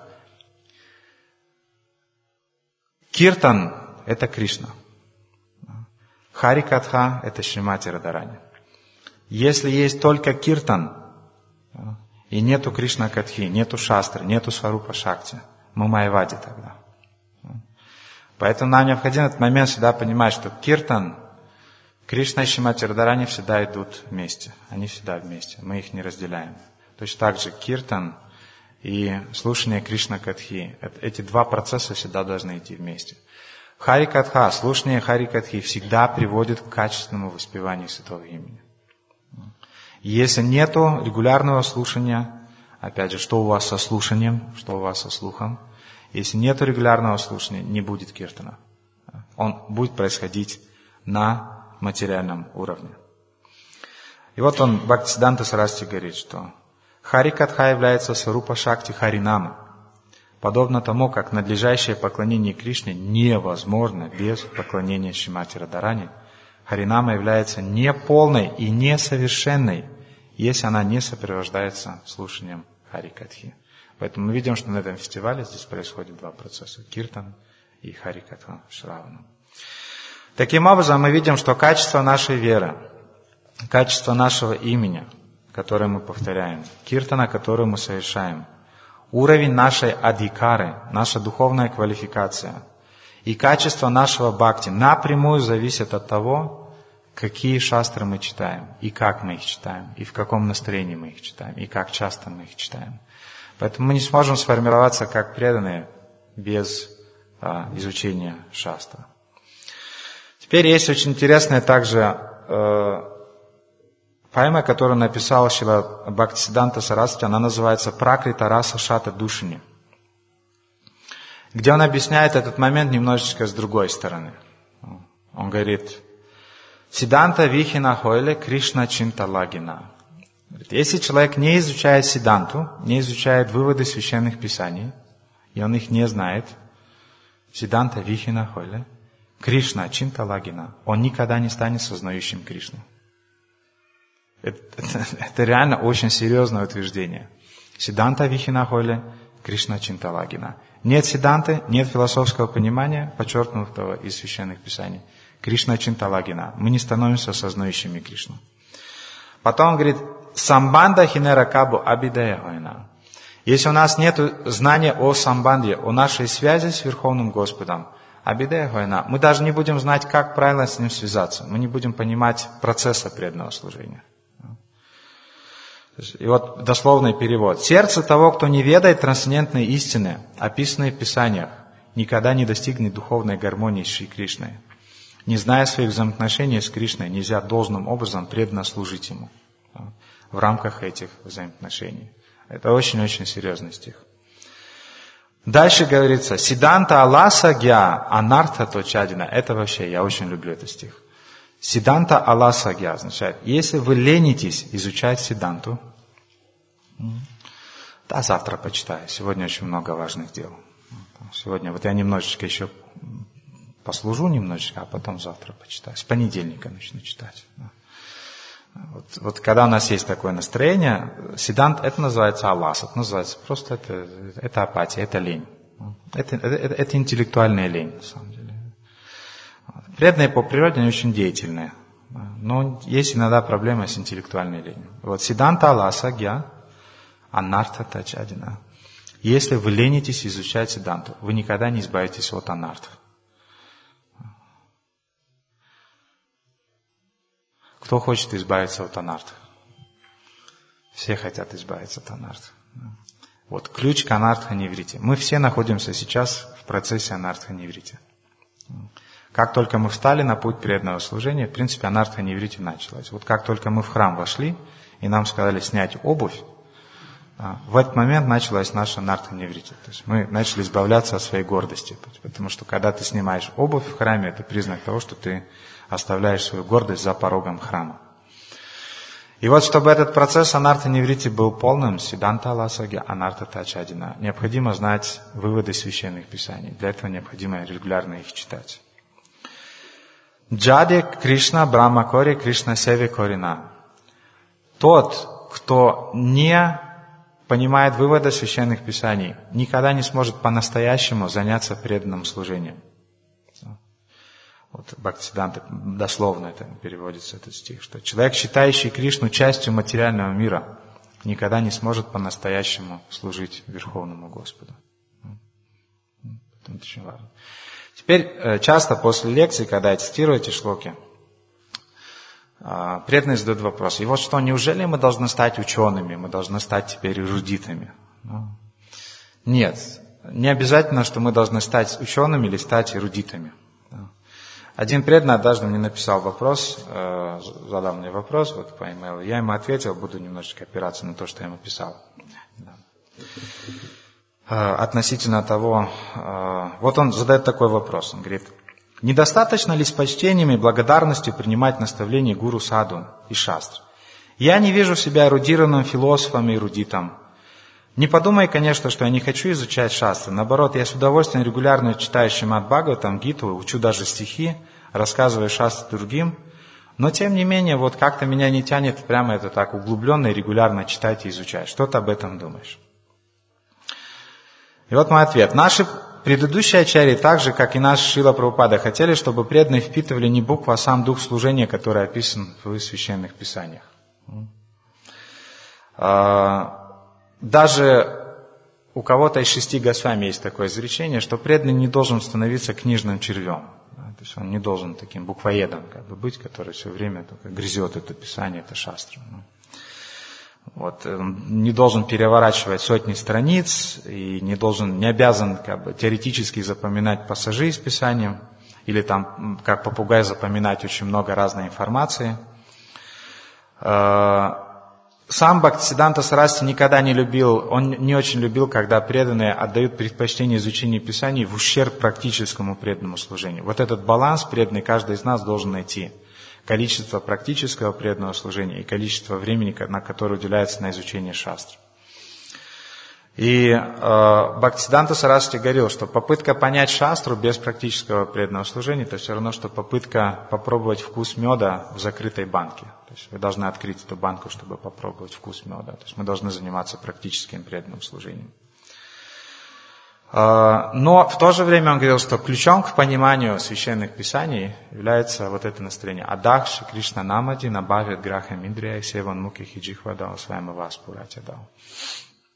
Киртан – это Кришна. Хари Катха – это Шримати Радхарани. Если есть только Киртан, и нету Кришна Катхи, нету Шастры, нету Сварупа Шакти, мы майявади тогда. Поэтому нам необходимо в этот момент всегда понимать, что Киртан, Кришна и Шримати Радхарани всегда идут вместе. Они всегда вместе, мы их не разделяем. Точно так же Киртан и слушание Кришна Катхи. Эти два процесса всегда должны идти вместе. Хари Катха, слушание Хари Катхи всегда приводит к качественному воспеванию святого имени. Если нету регулярного слушания, опять же, что у вас со слушанием, что у вас со слухом, если нету регулярного слушания, не будет киртана. Он будет происходить на материальном уровне. И вот он, Бхактисиддханта Сарасвати говорит, что Хари Катха является сварупа шакти Харинама, подобно тому, как надлежащее поклонение Кришне невозможно без поклонения Шримати Радхарани. Харинама является неполной и несовершенной, если она не сопровождается слушанием Хари Катхи. Поэтому мы видим, что на этом фестивале здесь происходят два процесса – Киртан и Хари Катха Шравана. Таким образом, мы видим, что качество нашей веры, качество нашего имени, которое мы повторяем, киртана, которую мы совершаем, уровень нашей адхикары, наша духовная квалификация и качество нашего бхакти напрямую зависят от того, какие шастры мы читаем, и как мы их читаем, и в каком настроении мы их читаем, и как часто мы их читаем. Поэтому мы не сможем сформироваться как преданные без а, изучения шастра. Теперь есть очень интересная также э, поэма, которую написал Шрила Бхактисиддханта Сарасвати, она называется «Пракрита раса шата душини», где он объясняет этот момент немножечко с другой стороны. Он говорит: «Сиддханта вихина хойле Кришна чинта лагина». Если человек не изучает сиддханту, не изучает выводы священных писаний, и он их не знает, сиддханта вихина хойле Кришна чинта лагина, он никогда не станет сознающим Кришну. Это, это, это реально очень серьезное утверждение. Сиддханта вихина хойле Кришна чинта лагина. Нет сиддханты, нет философского понимания, подчеркнутого из священных писаний. Кришна чинта лагина. Мы не становимся сознающими Кришну. Потом он говорит: самбанда хинера кабу абидая хойна. Если у нас нет знания о самбанде, о нашей связи с Верховным Господом, Абидея хойна. Мы даже не будем знать, как правильно с ним связаться. Мы не будем понимать процесса преданного служения. И вот дословный перевод. Сердце того, кто не ведает трансцендентной истины, описанной в Писаниях, никогда не достигнет духовной гармонии с Шри Кришной. Не зная своих взаимоотношений с Кришной, нельзя должным образом преданно служить Ему в рамках этих взаимоотношений. Это очень-очень серьезный стих. Дальше говорится, Сиданта Аласа Гья, Анарта Точадина. Это вообще, я очень люблю этот стих. Сиданта Аласа Гья означает, если вы ленитесь изучать Сиданту, да, завтра почитаю. Сегодня очень много важных дел. Сегодня вот я немножечко еще послужу немножечко, а потом завтра почитаю. С понедельника начну читать. Вот, вот когда у нас есть такое настроение, Сидант, это называется алас, это называется просто это, это апатия, это лень. Это, это, это интеллектуальная лень, на самом деле. Преданные по природе, они очень деятельные. Но есть иногда проблемы с интеллектуальной ленью. Вот Сиданта аласа гья, анарта тачадина. Если вы ленитесь изучать Сиданту, вы никогда не избавитесь от анартов. Кто хочет избавиться от анартов? Все хотят избавиться от анартов. Вот ключ к анартха-неврите. Мы все находимся сейчас в процессе анартха-неврите. Как только мы встали на путь преданного служения, в принципе, анартха-неврите началась. Вот как только мы в храм вошли, и нам сказали снять обувь, в этот момент началась наша анартха-неврите. То есть мы начали избавляться от своей гордости. Потому что когда ты снимаешь обувь в храме, это признак того, что ты оставляешь свою гордость за порогом храма. И вот, чтобы этот процесс анарта-неврити был полным, Сиданта Аласаги анарта тачадина, необходимо знать выводы священных писаний. Для этого необходимо регулярно их читать. Джаде Кришна Брахма Кори Кришна Севе Корина. Тот, кто не понимает выводы священных писаний, никогда не сможет по-настоящему заняться преданным служением. Вот Бхактисиданта дословно это переводится, этот стих, что человек, считающий Кришну частью материального мира, никогда не сможет по-настоящему служить Верховному Господу. Это очень важно. Теперь часто после лекций, когда я цитирую эти шлоки, преданные задают вопрос. И вот что, неужели мы должны стать учеными, мы должны стать теперь эрудитами? Нет, не обязательно, что мы должны стать учеными или стать эрудитами. Один преданный однажды мне написал вопрос, задал мне вопрос вот по имейлу. Я ему ответил, буду немножечко опираться на то, что я ему писал. Относительно того, вот он задает такой вопрос, он говорит, недостаточно ли с почтением и благодарностью принимать наставления гуру саду и шастр? Я не вижу себя эрудированным философом и эрудитом. Не подумай, конечно, что я не хочу изучать шастры. Наоборот, я с удовольствием регулярно читаю Шримад Бхагаватам, Гиту, учу даже стихи, рассказываю шастры другим. Но, тем не менее, вот как-то меня не тянет прямо это так углубленно и регулярно читать и изучать. Что ты об этом думаешь? И вот мой ответ. Наши предыдущие ачарьи, так же, как и наш Шрила Прабхупада, хотели, чтобы преданные впитывали не букву, а сам дух служения, который описан в священных писаниях. Даже у кого-то из шести Госвами есть такое изречение, что преданный не должен становиться книжным червем. То есть он не должен таким буквоедом как бы быть, который все время только грызет это писание, это шастру. Вот, не должен переворачивать сотни страниц и не должен, не обязан как бы, теоретически запоминать пассажи из писания или там, как попугай, запоминать очень много разной информации. Сам Бхактисиданта Сарасвати никогда не любил, он не очень любил, когда преданные отдают предпочтение изучению Писаний в ущерб практическому преданному служению. Вот этот баланс преданный каждый из нас должен найти. Количество практического преданного служения и количество времени, на которое уделяется на изучение шастр. И э, Бхактисиданта Сарасвати говорил, что попытка понять шастру без практического преданного служения, это все равно, что попытка попробовать вкус меда в закрытой банке. То есть вы должны открыть эту банку, чтобы попробовать вкус меда. То есть мы должны заниматься практическим преданным служением. Э, но в то же время он говорил, что ключом к пониманию священных писаний является вот это настроение. Адахши Кришна Намади Набавит Граха Миндрия Севан Муки Хиджихвадал Свайма Васпуратядал.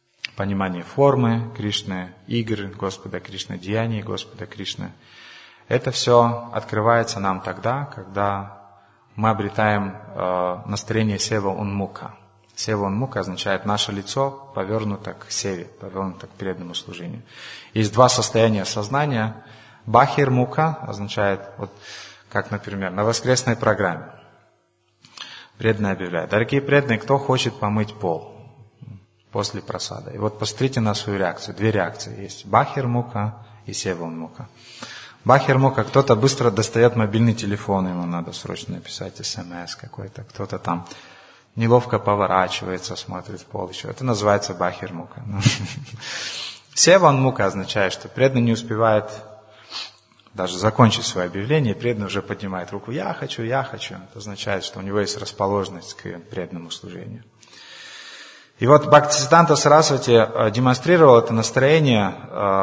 Понимание формы Кришны, игр Господа Кришны, деяний Господа Кришны. Это все открывается нам тогда, когда мы обретаем э, настроение сева унмука. Сева унмука означает наше лицо повернуто к севе, повернуто к преданному служению. Есть два состояния сознания. Бахир мука означает, вот, как, например, на воскресной программе. Преданные объявляют: дорогие преданные, кто хочет помыть пол после просада? И вот посмотрите на свою реакцию. Две реакции есть. Бахир мука и сева унмука. Бахир мука, кто-то быстро достает мобильный телефон, ему надо срочно написать смс какой-то, кто-то там неловко поворачивается, смотрит в пол еще. Это называется бахир мука. Сева унмука означает, что преданный не успевает даже закончить свое объявление, преданный уже поднимает руку: я хочу, я хочу. Это означает, что у него есть расположенность к преданному служению. И вот Бхактисиддханта Сарасвати демонстрировал это настроение.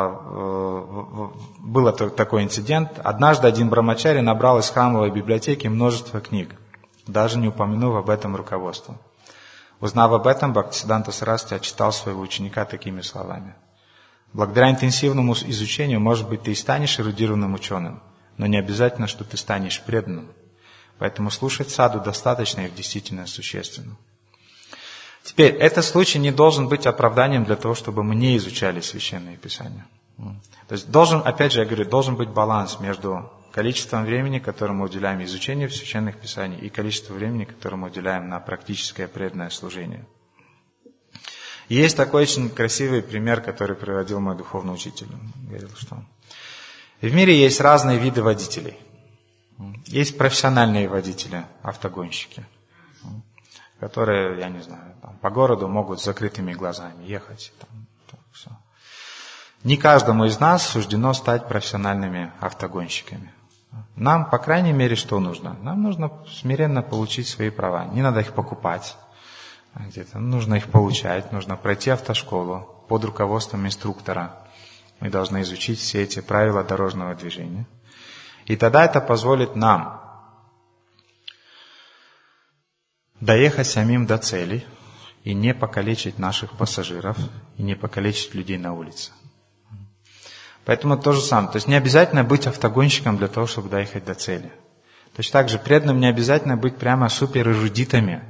Был такой инцидент. Однажды один брамачари набрал из храмовой библиотеки множество книг, даже не упомянув об этом руководству. Узнав об этом, Бхактисиддханта Сарасвати отчитал своего ученика такими словами: благодаря интенсивному изучению, может быть, ты и станешь эрудированным ученым, но не обязательно, что ты станешь преданным. Поэтому слушать саду достаточно и действительно существенно. Теперь, этот случай не должен быть оправданием для того, чтобы мы не изучали Священное Писание. То есть, должен, опять же, я говорю, должен быть баланс между количеством времени, которое мы уделяем изучению Священных Писаний, и количеством времени, которое мы уделяем на практическое преданное служение. Есть такой очень красивый пример, который приводил мой духовный учитель. Он говорил, что в мире есть разные виды водителей. Есть профессиональные водители, автогонщики, которые, я не знаю, там, по городу могут с закрытыми глазами ехать. Там, там, все. Не каждому из нас суждено стать профессиональными автогонщиками. Нам, по крайней мере, что нужно? Нам нужно смиренно получить свои права. Не надо их покупать где-то. Нужно их получать, нужно пройти автошколу под руководством инструктора. Мы должны изучить все эти правила дорожного движения. И тогда это позволит нам доехать самим до цели и не покалечить наших пассажиров, и не покалечить людей на улице. Поэтому то же самое. То есть не обязательно быть автогонщиком для того, чтобы доехать до цели. Точно так же преданным не обязательно быть прямо суперэрудитами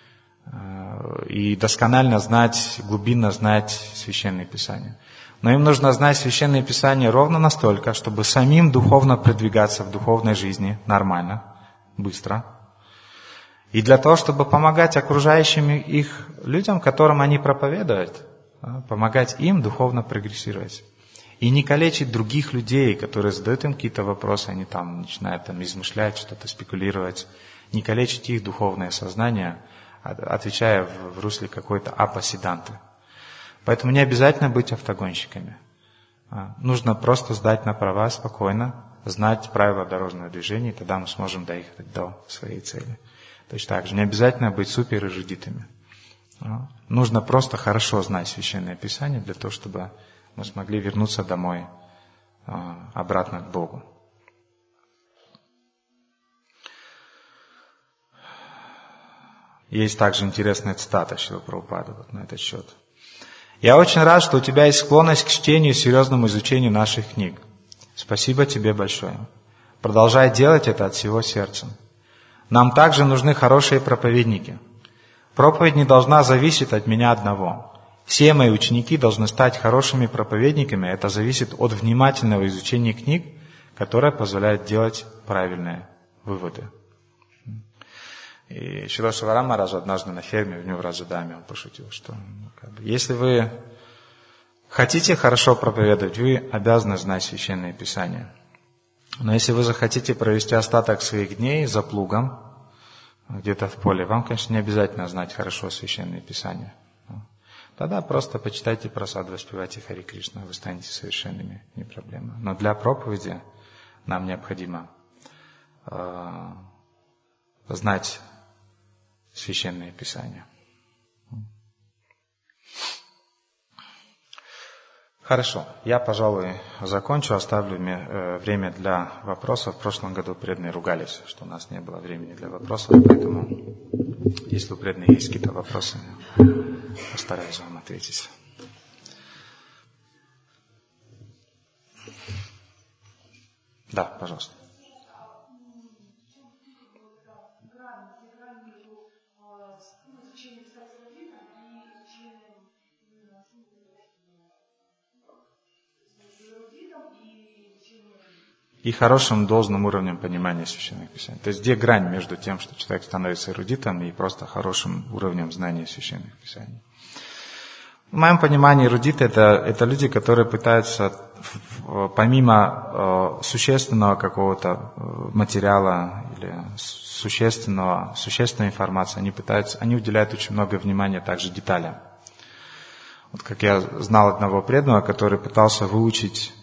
и досконально знать, глубинно знать Священное Писание. Но им нужно знать Священное Писание ровно настолько, чтобы самим духовно продвигаться в духовной жизни нормально, быстро. И для того, чтобы помогать окружающим их людям, которым они проповедуют, помогать им духовно прогрессировать. И не калечить других людей, которые задают им какие-то вопросы, они там начинают там, измышлять, что-то спекулировать. Не калечить их духовное сознание, отвечая в русле какой-то апасиданты. Поэтому не обязательно быть автогонщиками. Нужно просто сдать на права спокойно, знать правила дорожного движения, и тогда мы сможем доехать до своей цели. Точно так же, не обязательно быть суперэрудитами. Нужно просто хорошо знать Священное Писание для того, чтобы мы смогли вернуться домой, обратно к Богу. Есть также интересная цитата Шрилы Прабхупады вот на этот счет. «Я очень рад, что у тебя есть склонность к чтению и серьезному изучению наших книг. Спасибо тебе большое. Продолжай делать это от всего сердца. Нам также нужны хорошие проповедники. Проповедь не должна зависеть от меня одного. Все мои ученики должны стать хорошими проповедниками. Это зависит от внимательного изучения книг, которое позволяет делать правильные выводы». И Шрила Шиварама Махарадж однажды на ферме в Нью-Раджадаме он пошутил, что ну, как бы, если вы хотите хорошо проповедовать, вы обязаны знать Священное Писание. Но если вы захотите провести остаток своих дней за плугом, где-то в поле, вам, конечно, не обязательно знать хорошо Священное Писание. Тогда просто почитайте просад, воспевайте Хари Кришна, вы станете совершенными, не проблема. Но для проповеди нам необходимо э, знать Священное Писание. Хорошо, я, пожалуй, закончу, оставлю время для вопросов. В прошлом году преданные ругались, что у нас не было времени для вопросов, поэтому, если у преданных есть какие-то вопросы, постараюсь вам ответить. Да, пожалуйста. И хорошим должным уровнем понимания священных писаний. То есть где грань между тем, что человек становится эрудитом, и просто хорошим уровнем знания священных писаний. В моем понимании эрудиты это, это люди, которые пытаются помимо э, существенного какого-то материала или существенного, существенной информации, они пытаются, они уделяют очень много внимания также деталям. Вот как я знал одного преданного, который пытался выучить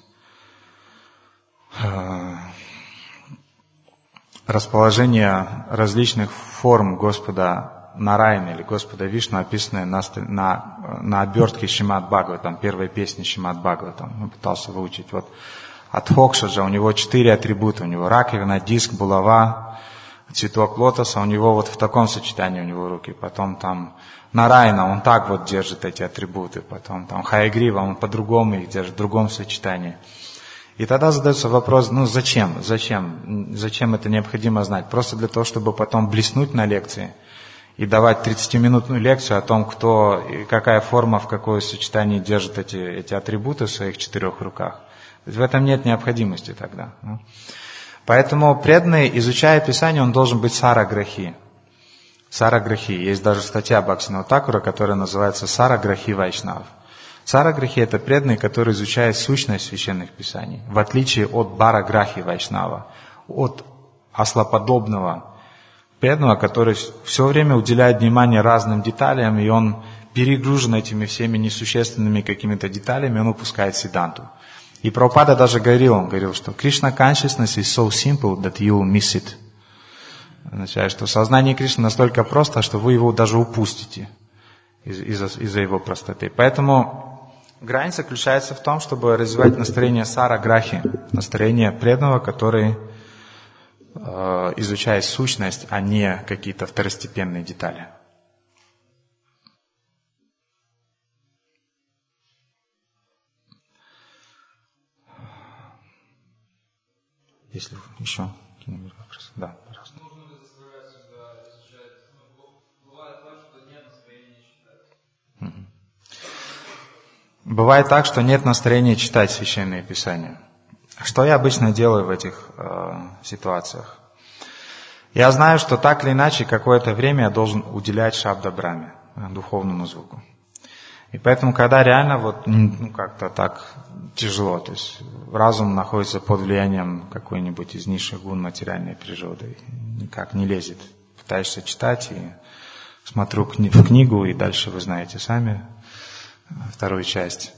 расположение различных форм Господа Нараяна или Господа Вишну, описанные на, на, на обертке Шримад Бхагаватам, первой песни Шримад Бхагаватам. Он пытался выучить. Вот от Хокшаджа у него четыре атрибута. У него раковина, диск, булава, цветок лотоса. У него вот в таком сочетании у него руки. Потом там Нараяна, он так вот держит эти атрибуты. Потом там Хаягрива, он по-другому их держит, в другом сочетании. И тогда задается вопрос, ну зачем, зачем, зачем это необходимо знать? Просто для того, чтобы потом блеснуть на лекции и давать тридцатиминутную лекцию о том, кто и какая форма, в какое сочетании держит эти, эти атрибуты в своих четырех руках. В этом нет необходимости тогда. Поэтому преданный, изучая Писание, он должен быть сараграхи. Сараграхи. Есть даже статья Бхактивинода Thakura, которая называется «Сараграхи Вайшнав». Сараграхи – это преданный, который изучает сущность священных писаний, в отличие от бараграхи Вайшнава, от ослоподобного преданного, который все время уделяет внимание разным деталям, и он перегружен этими всеми несущественными какими-то деталями, он упускает Сиддханту. И Прабхупада даже говорил, он говорил, что Krishna consciousness is so simple that you will miss it. Означает, что сознание Кришны настолько просто, что вы его даже упустите из-за, из-за его простоты. Поэтому грань заключается в том, чтобы развивать настроение сараграхи, настроение преданного, который э, изучает сущность, а не какие-то второстепенные детали. Если еще какие-нибудь вопросы? Да, пожалуйста. Бывает так, что нет настроения читать Священные Писания. Что я обычно делаю в этих э, ситуациях? Я знаю, что так или иначе какое-то время я должен уделять шабда-брахме, духовному звуку. И поэтому, когда реально вот, ну, как-то так тяжело, то есть разум находится под влиянием какой-нибудь из низших гун материальной природы, никак не лезет. Пытаешься читать, и смотрю кни- в книгу, и дальше вы знаете сами вторую часть.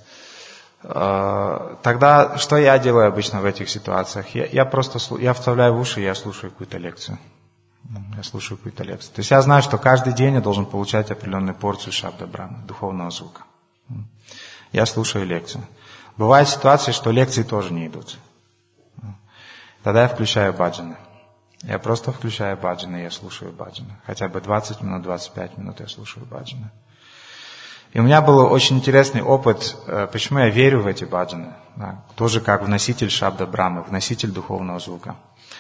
Тогда что я делаю обычно в этих ситуациях? Я, я просто я вставляю в уши, я слушаю какую-то лекцию. Я слушаю какую-то лекцию. То есть я знаю, что каждый день я должен получать определенную порцию шабда-брахмы, духовного звука. Я слушаю лекцию. Бывают ситуации, что лекции тоже не идут. Тогда я включаю баджаны. Я просто включаю баджаны, я слушаю баджаны. Хотя бы двадцать минут, двадцать пять минут я слушаю баджаны. И у меня был очень интересный опыт, почему я верю в эти баджаны. Да, тоже как вноситель шабда-брахмы, вноситель духовного звука.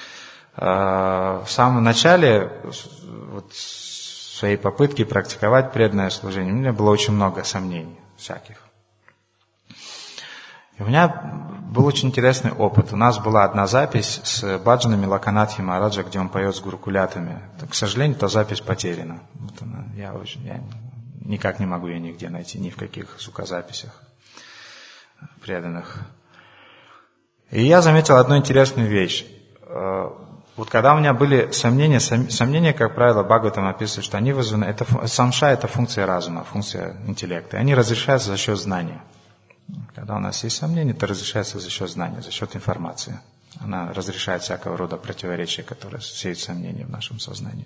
В самом начале вот, своей попытки практиковать преданное служение у меня было очень много сомнений всяких. И у меня был очень интересный опыт. У нас была одна запись с баджанами Лаканатхи Махараджа, где он поет с гурукулятами. К сожалению, та запись потеряна. Вот она, я, очень, я никак не могу ее нигде найти, ни в каких звукозаписях преданных. И я заметил одну интересную вещь. Вот когда у меня были сомнения, сомнения, как правило, Бхагаватам описывает, что они вызваны, это, самша – это функция разума, функция интеллекта, и они разрешаются за счет знания. Когда у нас есть сомнения, это разрешается за счет знания, за счет информации. Она разрешает всякого рода противоречия, которые сеют сомнения в нашем сознании.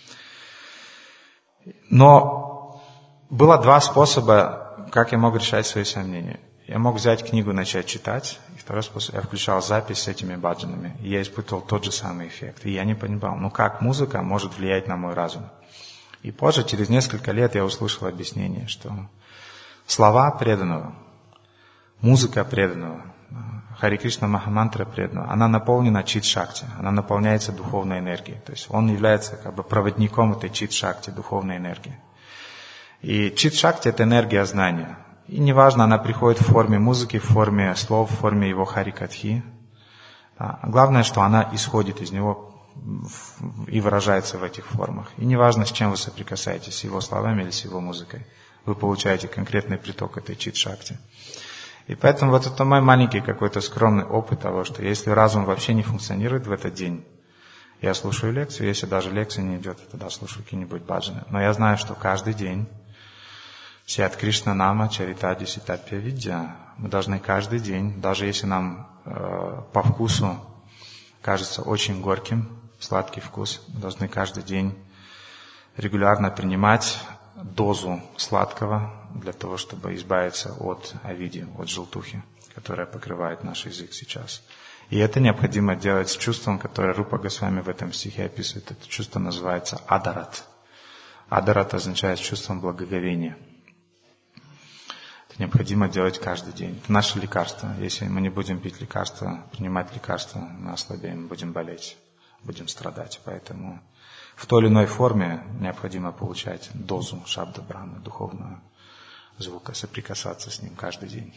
Но было два способа, как я мог решать свои сомнения. Я мог взять книгу, начать читать. И второй способ, я включал запись с этими баджанами. И я испытывал тот же самый эффект. И я не понимал, ну как музыка может влиять на мой разум. И позже, через несколько лет, я услышал объяснение, что слова преданного, музыка преданного, Хари Кришна Махамантра преданного, она наполнена чит-шакти, она наполняется духовной энергией. То есть он является как бы проводником этой чит-шакти, духовной энергии. И чит-шакти — это энергия знания. И неважно, она приходит в форме музыки, в форме слов, в форме его харикатхи. Да. Главное, что она исходит из него и выражается в этих формах. И неважно, с чем вы соприкасаетесь, с его словами или с его музыкой. Вы получаете конкретный приток этой чит-шакти. И поэтому вот это мой маленький какой-то скромный опыт того, что если разум вообще не функционирует в этот день, я слушаю лекцию, если даже лекция не идет, я тогда слушаю какие-нибудь баджаны. Но я знаю, что каждый день Сиат Кришна Нама Чаритади Ситапья Видья, мы должны каждый день, даже если нам э, по вкусу кажется очень горьким, сладкий вкус, мы должны каждый день регулярно принимать дозу сладкого для того, чтобы избавиться от авиди, от желтухи, которая покрывает наш язык сейчас. И это необходимо делать с чувством, которое Рупа Госвами в этом стихе описывает. Это чувство называется адарат. Адарат означает чувством благоговения. Это необходимо делать каждый день. Это наше лекарство. Если мы не будем пить лекарства, принимать лекарства, мы ослабеем, будем болеть, будем страдать. Поэтому в той или иной форме необходимо получать дозу шабда брахмы, духовного звука, соприкасаться с ним каждый день.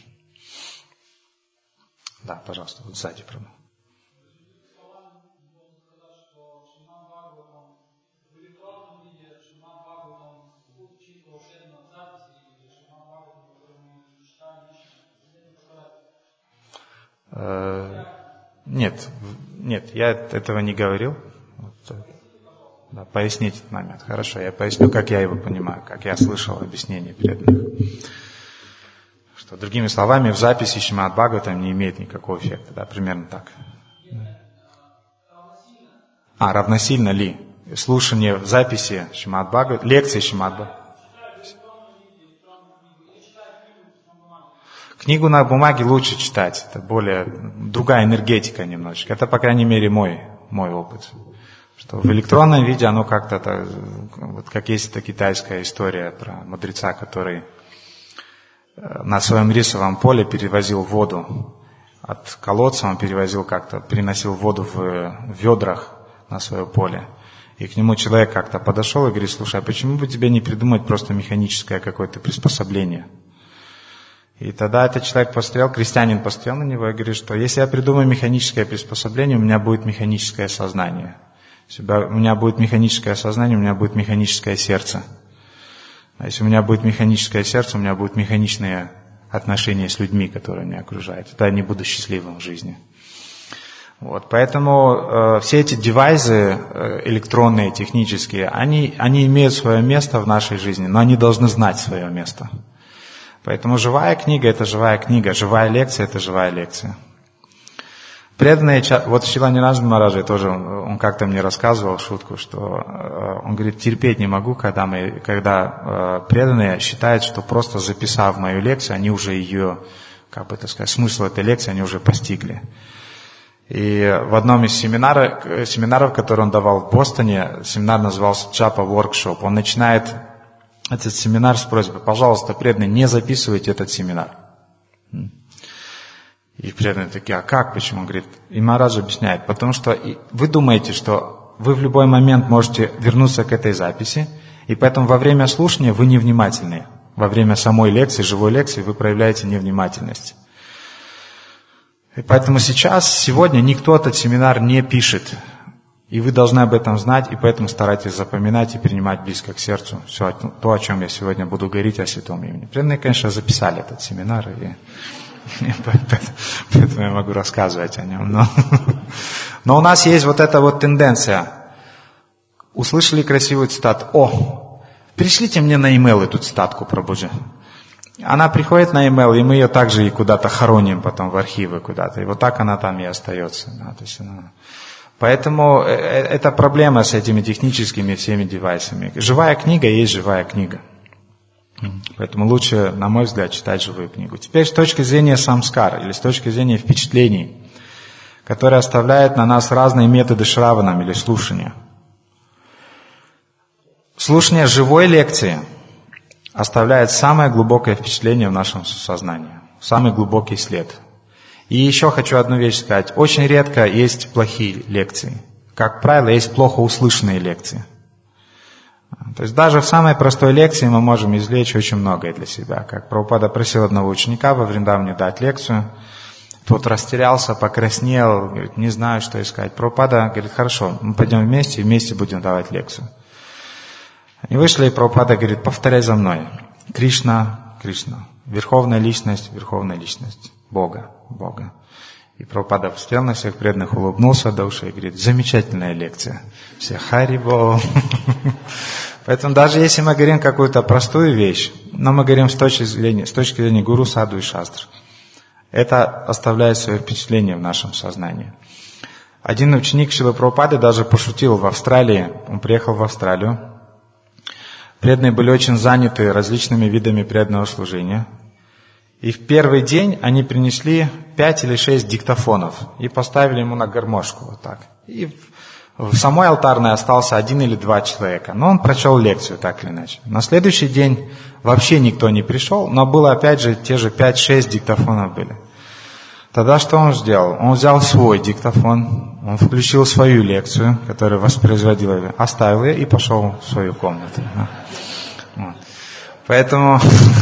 Да, пожалуйста, вот сзади прямо. Нет, нет, я этого не говорил. Да, поясните этот момент. Хорошо, я поясню, как я его понимаю, как я слышал объяснение преданных. Что, другими словами, в записи Шримад Бхагаватам не имеет никакого эффекта, да, примерно так. А, равносильно ли? Слушание в записи Шримад Бхагаватам, лекции Шримад Бхагаватам. Книгу на бумаге лучше читать, это более, другая энергетика немножечко. Это, по крайней мере, мой, мой опыт. Что в электронном виде оно как-то, вот как есть эта китайская история про мудреца, который на своем рисовом поле перевозил воду от колодца, он перевозил как-то, переносил воду в ведрах на свое поле. И к нему человек как-то подошел и говорит: слушай, а почему бы тебе не придумать просто механическое какое-то приспособление? И тогда этот человек посмотрел, крестьянин посмотрел на него и говорит, что если я придумаю механическое приспособление, у меня будет механическое сознание. Если у меня будет механическое сознание, у меня будет механическое сердце. А если у меня будет механическое сердце, у меня будут механичные отношения с людьми, которые меня окружают. Тогда я не буду счастливым в жизни. Вот, поэтому э, все эти девайсы э, электронные, технические, они, они имеют свое место в нашей жизни, но они должны знать свое место. Поэтому живая книга – это живая книга, живая лекция – это живая лекция. Преданные, вот Шрила Ниранджана Махараджа тоже, он как-то мне рассказывал шутку, что он говорит, терпеть не могу, когда, мы, когда преданные считают, что просто записав мою лекцию, они уже ее, как бы это сказать, смысл этой лекции они уже постигли. И в одном из семинаров, семинаров, который он давал в Бостоне, семинар назывался Джапа Workshop, он начинает этот семинар с просьбой: пожалуйста, преданные, не записывайте этот семинар. И преданные такие: а как, почему? Он говорит, и Махарадж объясняет, потому что вы думаете, что вы в любой момент можете вернуться к этой записи, и поэтому во время слушания вы невнимательны. Во время самой лекции, живой лекции, вы проявляете невнимательность. И поэтому сейчас, сегодня никто этот семинар не пишет. И вы должны об этом знать, и поэтому старайтесь запоминать и принимать близко к сердцу все то, о чем я сегодня буду говорить, о святом имени. Преданные, конечно, записали этот семинар, и поэтому я могу рассказывать о нем. Но, но у нас есть вот эта вот тенденция. Услышали красивую цитату: о, пришлите мне на e-mail эту цитатку про Буджи. Она приходит на e-mail, и мы ее также и куда-то хороним потом в архивы куда-то. И вот так она там и остается. Да, то есть она... Поэтому это проблема с этими техническими всеми девайсами. Живая книга есть живая книга. Поэтому лучше, на мой взгляд, читать живую книгу. Теперь с точки зрения самскар, или с точки зрения впечатлений, которые оставляют на нас разные методы шраванам или слушания. Слушание живой лекции оставляет самое глубокое впечатление в нашем сознании, самый глубокий след. И еще хочу одну вещь сказать. Очень редко есть плохие лекции. Как правило, есть плохо услышанные лекции. То есть даже в самой простой лекции мы можем извлечь очень многое для себя. Как Прабхупада просил одного ученика во Вриндаване дать лекцию. Тот растерялся, покраснел, говорит, не знаю, что искать. Прабхупада говорит, хорошо, мы пойдем вместе и вместе будем давать лекцию. Они вышли, и Прабхупада говорит, повторяй за мной. Кришна, Кришна. Верховная личность, верховная личность. Бога, Бога. И Прабхупада посмотрел на всех преданных, улыбнулся до ушей и говорит, замечательная лекция. Все хари-бол. Поэтому даже если мы говорим какую-то простую вещь, но мы говорим с точки зрения, с точки зрения гуру, саду и шастр, это оставляет свое впечатление в нашем сознании. Один ученик Шрилы Прабхупады даже пошутил в Австралии. Он приехал в Австралию. Преданные были очень заняты различными видами преданного служения. И в первый день они принесли пять или шесть диктофонов и поставили ему на гармошку вот так. И в самой алтарной остался один или два человека. Но он прочел лекцию так или иначе. На следующий день вообще никто не пришел, но было опять же те же пять-шесть диктофонов были. Тогда что он сделал? Он взял свой диктофон, он включил свою лекцию, которую воспроизводил ее, оставил ее и пошел в свою комнату. Поэтому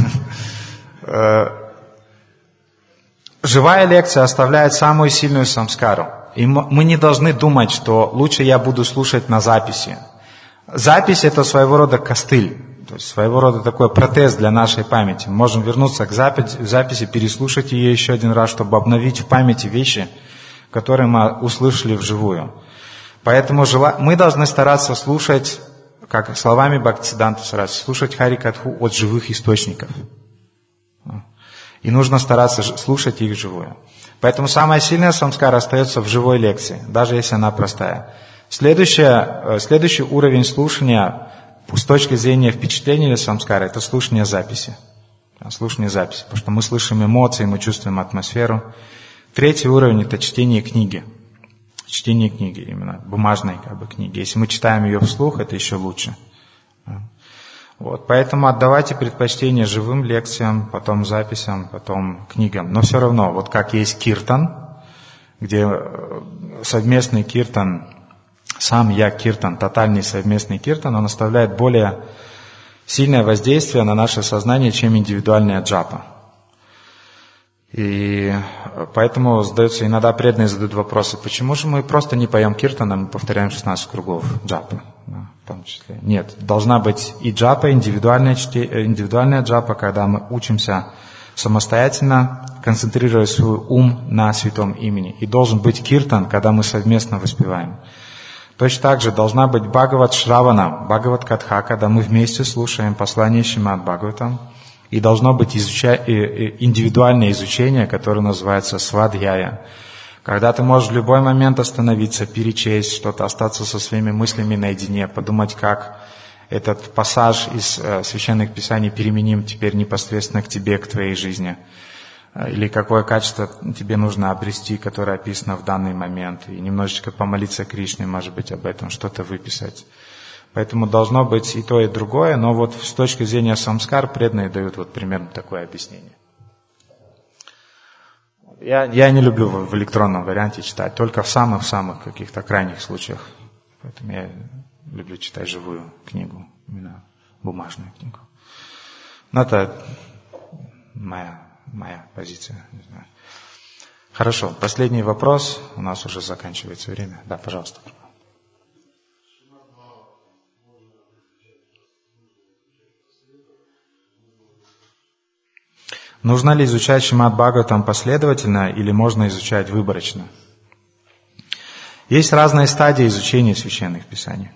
живая лекция оставляет самую сильную самскару. И мы не должны думать, что лучше я буду слушать на записи. Запись – это своего рода костыль, то есть своего рода такой протез для нашей памяти. Мы можем вернуться к записи, записи, переслушать ее еще один раз, чтобы обновить в памяти вещи, которые мы услышали вживую. Поэтому мы должны стараться слушать, как словами Бхактисиданта Сарасвати, слушать Хари-катху от живых источников. И нужно стараться слушать их вживую. Поэтому самая сильная самскара остается в живой лекции, даже если она простая. Следующее, следующий уровень слушания с точки зрения впечатления или самскара – это слушание записи. Слушание записи, потому что мы слышим эмоции, мы чувствуем атмосферу. Третий уровень – это чтение книги. Чтение книги, именно бумажной как бы, книги. Если мы читаем ее вслух, это еще лучше. Вот, поэтому отдавайте предпочтение живым лекциям, потом записям, потом книгам. Но все равно, вот как есть киртан, где совместный киртан, сам я киртан, тотальный совместный киртан, он оставляет более сильное воздействие на наше сознание, чем индивидуальная джапа. И поэтому задаются, иногда преданные задают вопросы, почему же мы просто не поем киртан, а мы повторяем шестнадцать кругов джапы, да, в том числе. Нет, должна быть и джапа, индивидуальная, индивидуальная джапа, когда мы учимся самостоятельно, концентрируя свой ум на святом имени. И должен быть киртан, когда мы совместно воспеваем. Точно так же должна быть Бхагават Шравана, Бхагават Катха, когда мы вместе слушаем послание Шримад Бхагаватам. И должно быть изуча... индивидуальное изучение, которое называется свадхьяя. Когда ты можешь в любой момент остановиться, перечесть что-то, остаться со своими мыслями наедине, подумать, как этот пассаж из священных писаний переменим теперь непосредственно к тебе, к твоей жизни. Или какое качество тебе нужно обрести, которое описано в данный момент. И немножечко помолиться Кришне, может быть, об этом что-то выписать. Поэтому должно быть и то, и другое, но вот с точки зрения самскар преданные дают вот примерно такое объяснение. Я, я не люблю в, в электронном варианте читать, только в самых-самых каких-то крайних случаях. Поэтому я люблю читать живую книгу, именно бумажную книгу. Но это моя, моя позиция. Не знаю. Хорошо, последний вопрос. У нас уже заканчивается время. Да, пожалуйста. Нужно ли изучать Шримад Бхагаватам последовательно или можно изучать выборочно? Есть разные стадии изучения священных писаний.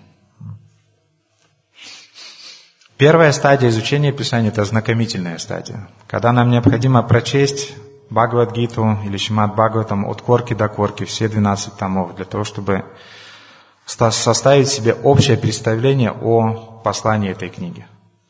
Первая стадия изучения писаний – это ознакомительная стадия. Когда нам необходимо прочесть Бхагавад-гиту или Шримад Бхагаватам от корки до корки, все двенадцать томов, для того, чтобы составить себе общее представление о послании этой книги.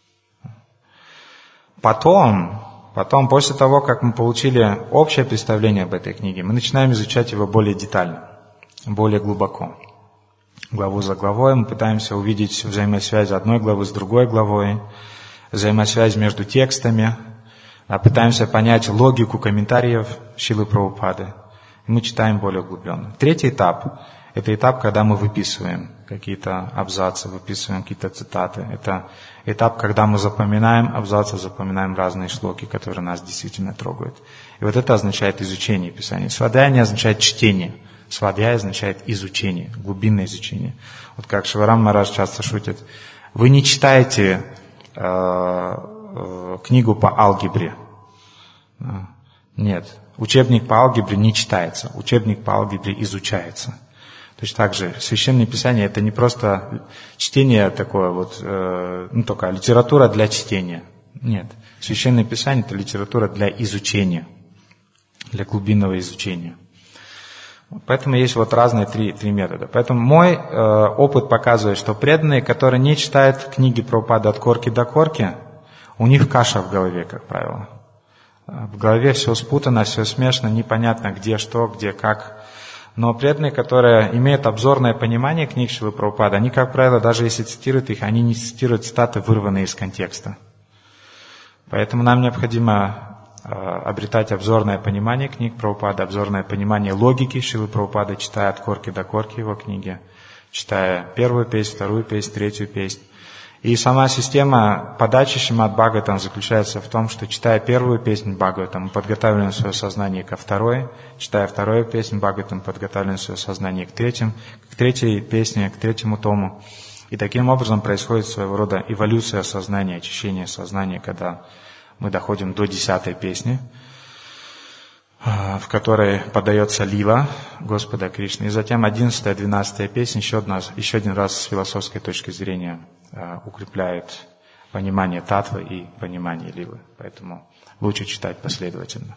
Потом... Потом, после того, как мы получили общее представление об этой книге, мы начинаем изучать его более детально, более глубоко. Главу за главой мы пытаемся увидеть взаимосвязь одной главы с другой главой, взаимосвязь между текстами, А пытаемся понять логику комментариев Шрилы Прабхупады. И мы читаем более углубленно. Третий этап – это этап, когда мы выписываем какие-то абзацы, выписываем какие-то цитаты. Это этап, когда мы запоминаем абзацы, запоминаем разные шлоки, которые нас действительно трогают. И вот это означает изучение Писания. Свадья не означает чтение. Свадья означает изучение, глубинное изучение. Вот как Шиварам Махарадж часто шутит. Вы не читаете э, э, книгу по алгебре. Нет. Учебник по алгебре не читается. Учебник по алгебре изучается. Точно так же Священное Писание — это не просто чтение такое вот, э, ну только литература для чтения. Нет. Священное Писание — это литература для изучения, для глубинного изучения. Поэтому есть вот разные три, три метода. Поэтому мой э, опыт показывает, что преданные, которые не читают книги Прабхупады от корки до корки, у них каша в голове, как правило. В голове все спутано, все смешно, непонятно где что, где как. Но преданные, которые имеют обзорное понимание книг Шрилы Прабхупады, они, как правило, даже если цитируют их, они не цитируют цитаты, вырванные из контекста. Поэтому нам необходимо обретать обзорное понимание книг Прабхупады, обзорное понимание логики Шрилы Прабхупады, читая от корки до корки его книги, читая первую песнь, вторую песнь, третью песнь. И сама система подачи Шримад Бхагаватам заключается в том, что, читая первую песнь Бхагаватам, мы подготавливаем свое сознание ко второй, читая вторую песнь Бхагаватам, подготавливаем свое сознание к третьим, к третьей песне, к третьему тому. И таким образом происходит своего рода эволюция сознания, очищение сознания, когда мы доходим до десятой песни, в которой подается лила Господа Кришны. И затем одиннадцатая, двенадцатая песня еще, одна, еще один раз с философской точки зрения укрепляет понимание татвы и понимание лилы. Поэтому лучше читать последовательно.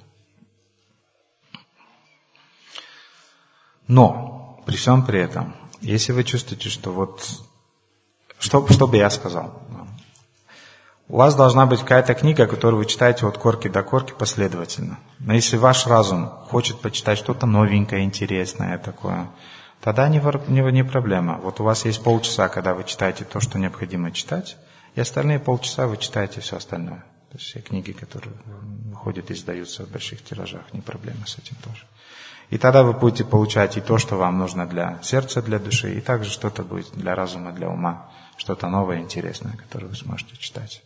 Но при всем при этом, если вы чувствуете, что вот, что, что бы я сказал, у вас должна быть какая-то книга, которую вы читаете от корки до корки последовательно. Но если ваш разум хочет почитать что-то новенькое, интересное такое, тогда не, не, не проблема. Вот у вас есть полчаса, когда вы читаете то, что необходимо читать, и остальные полчаса вы читаете все остальное. То есть все книги, которые выходят и издаются в больших тиражах, не проблема с этим тоже. И тогда вы будете получать и то, что вам нужно для сердца, для души, и также что-то будет для разума, для ума, что-то новое, интересное, которое вы сможете читать.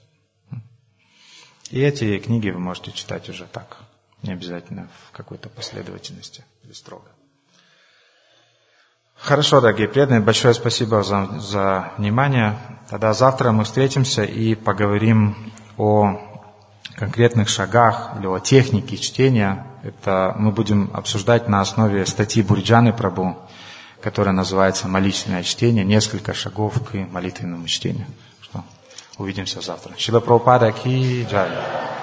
И эти книги вы можете читать уже так, не обязательно в какой-то последовательности или строго. Хорошо, дорогие преданные, большое спасибо за, за внимание. Тогда завтра мы встретимся и поговорим о конкретных шагах или о технике чтения. Это мы будем обсуждать на основе статьи Буриджаны Прабху, которая называется «Молитвенное чтение. Несколько шагов к молитвенному чтению». Увидимся завтра. Шрила Прабхупада ки джай.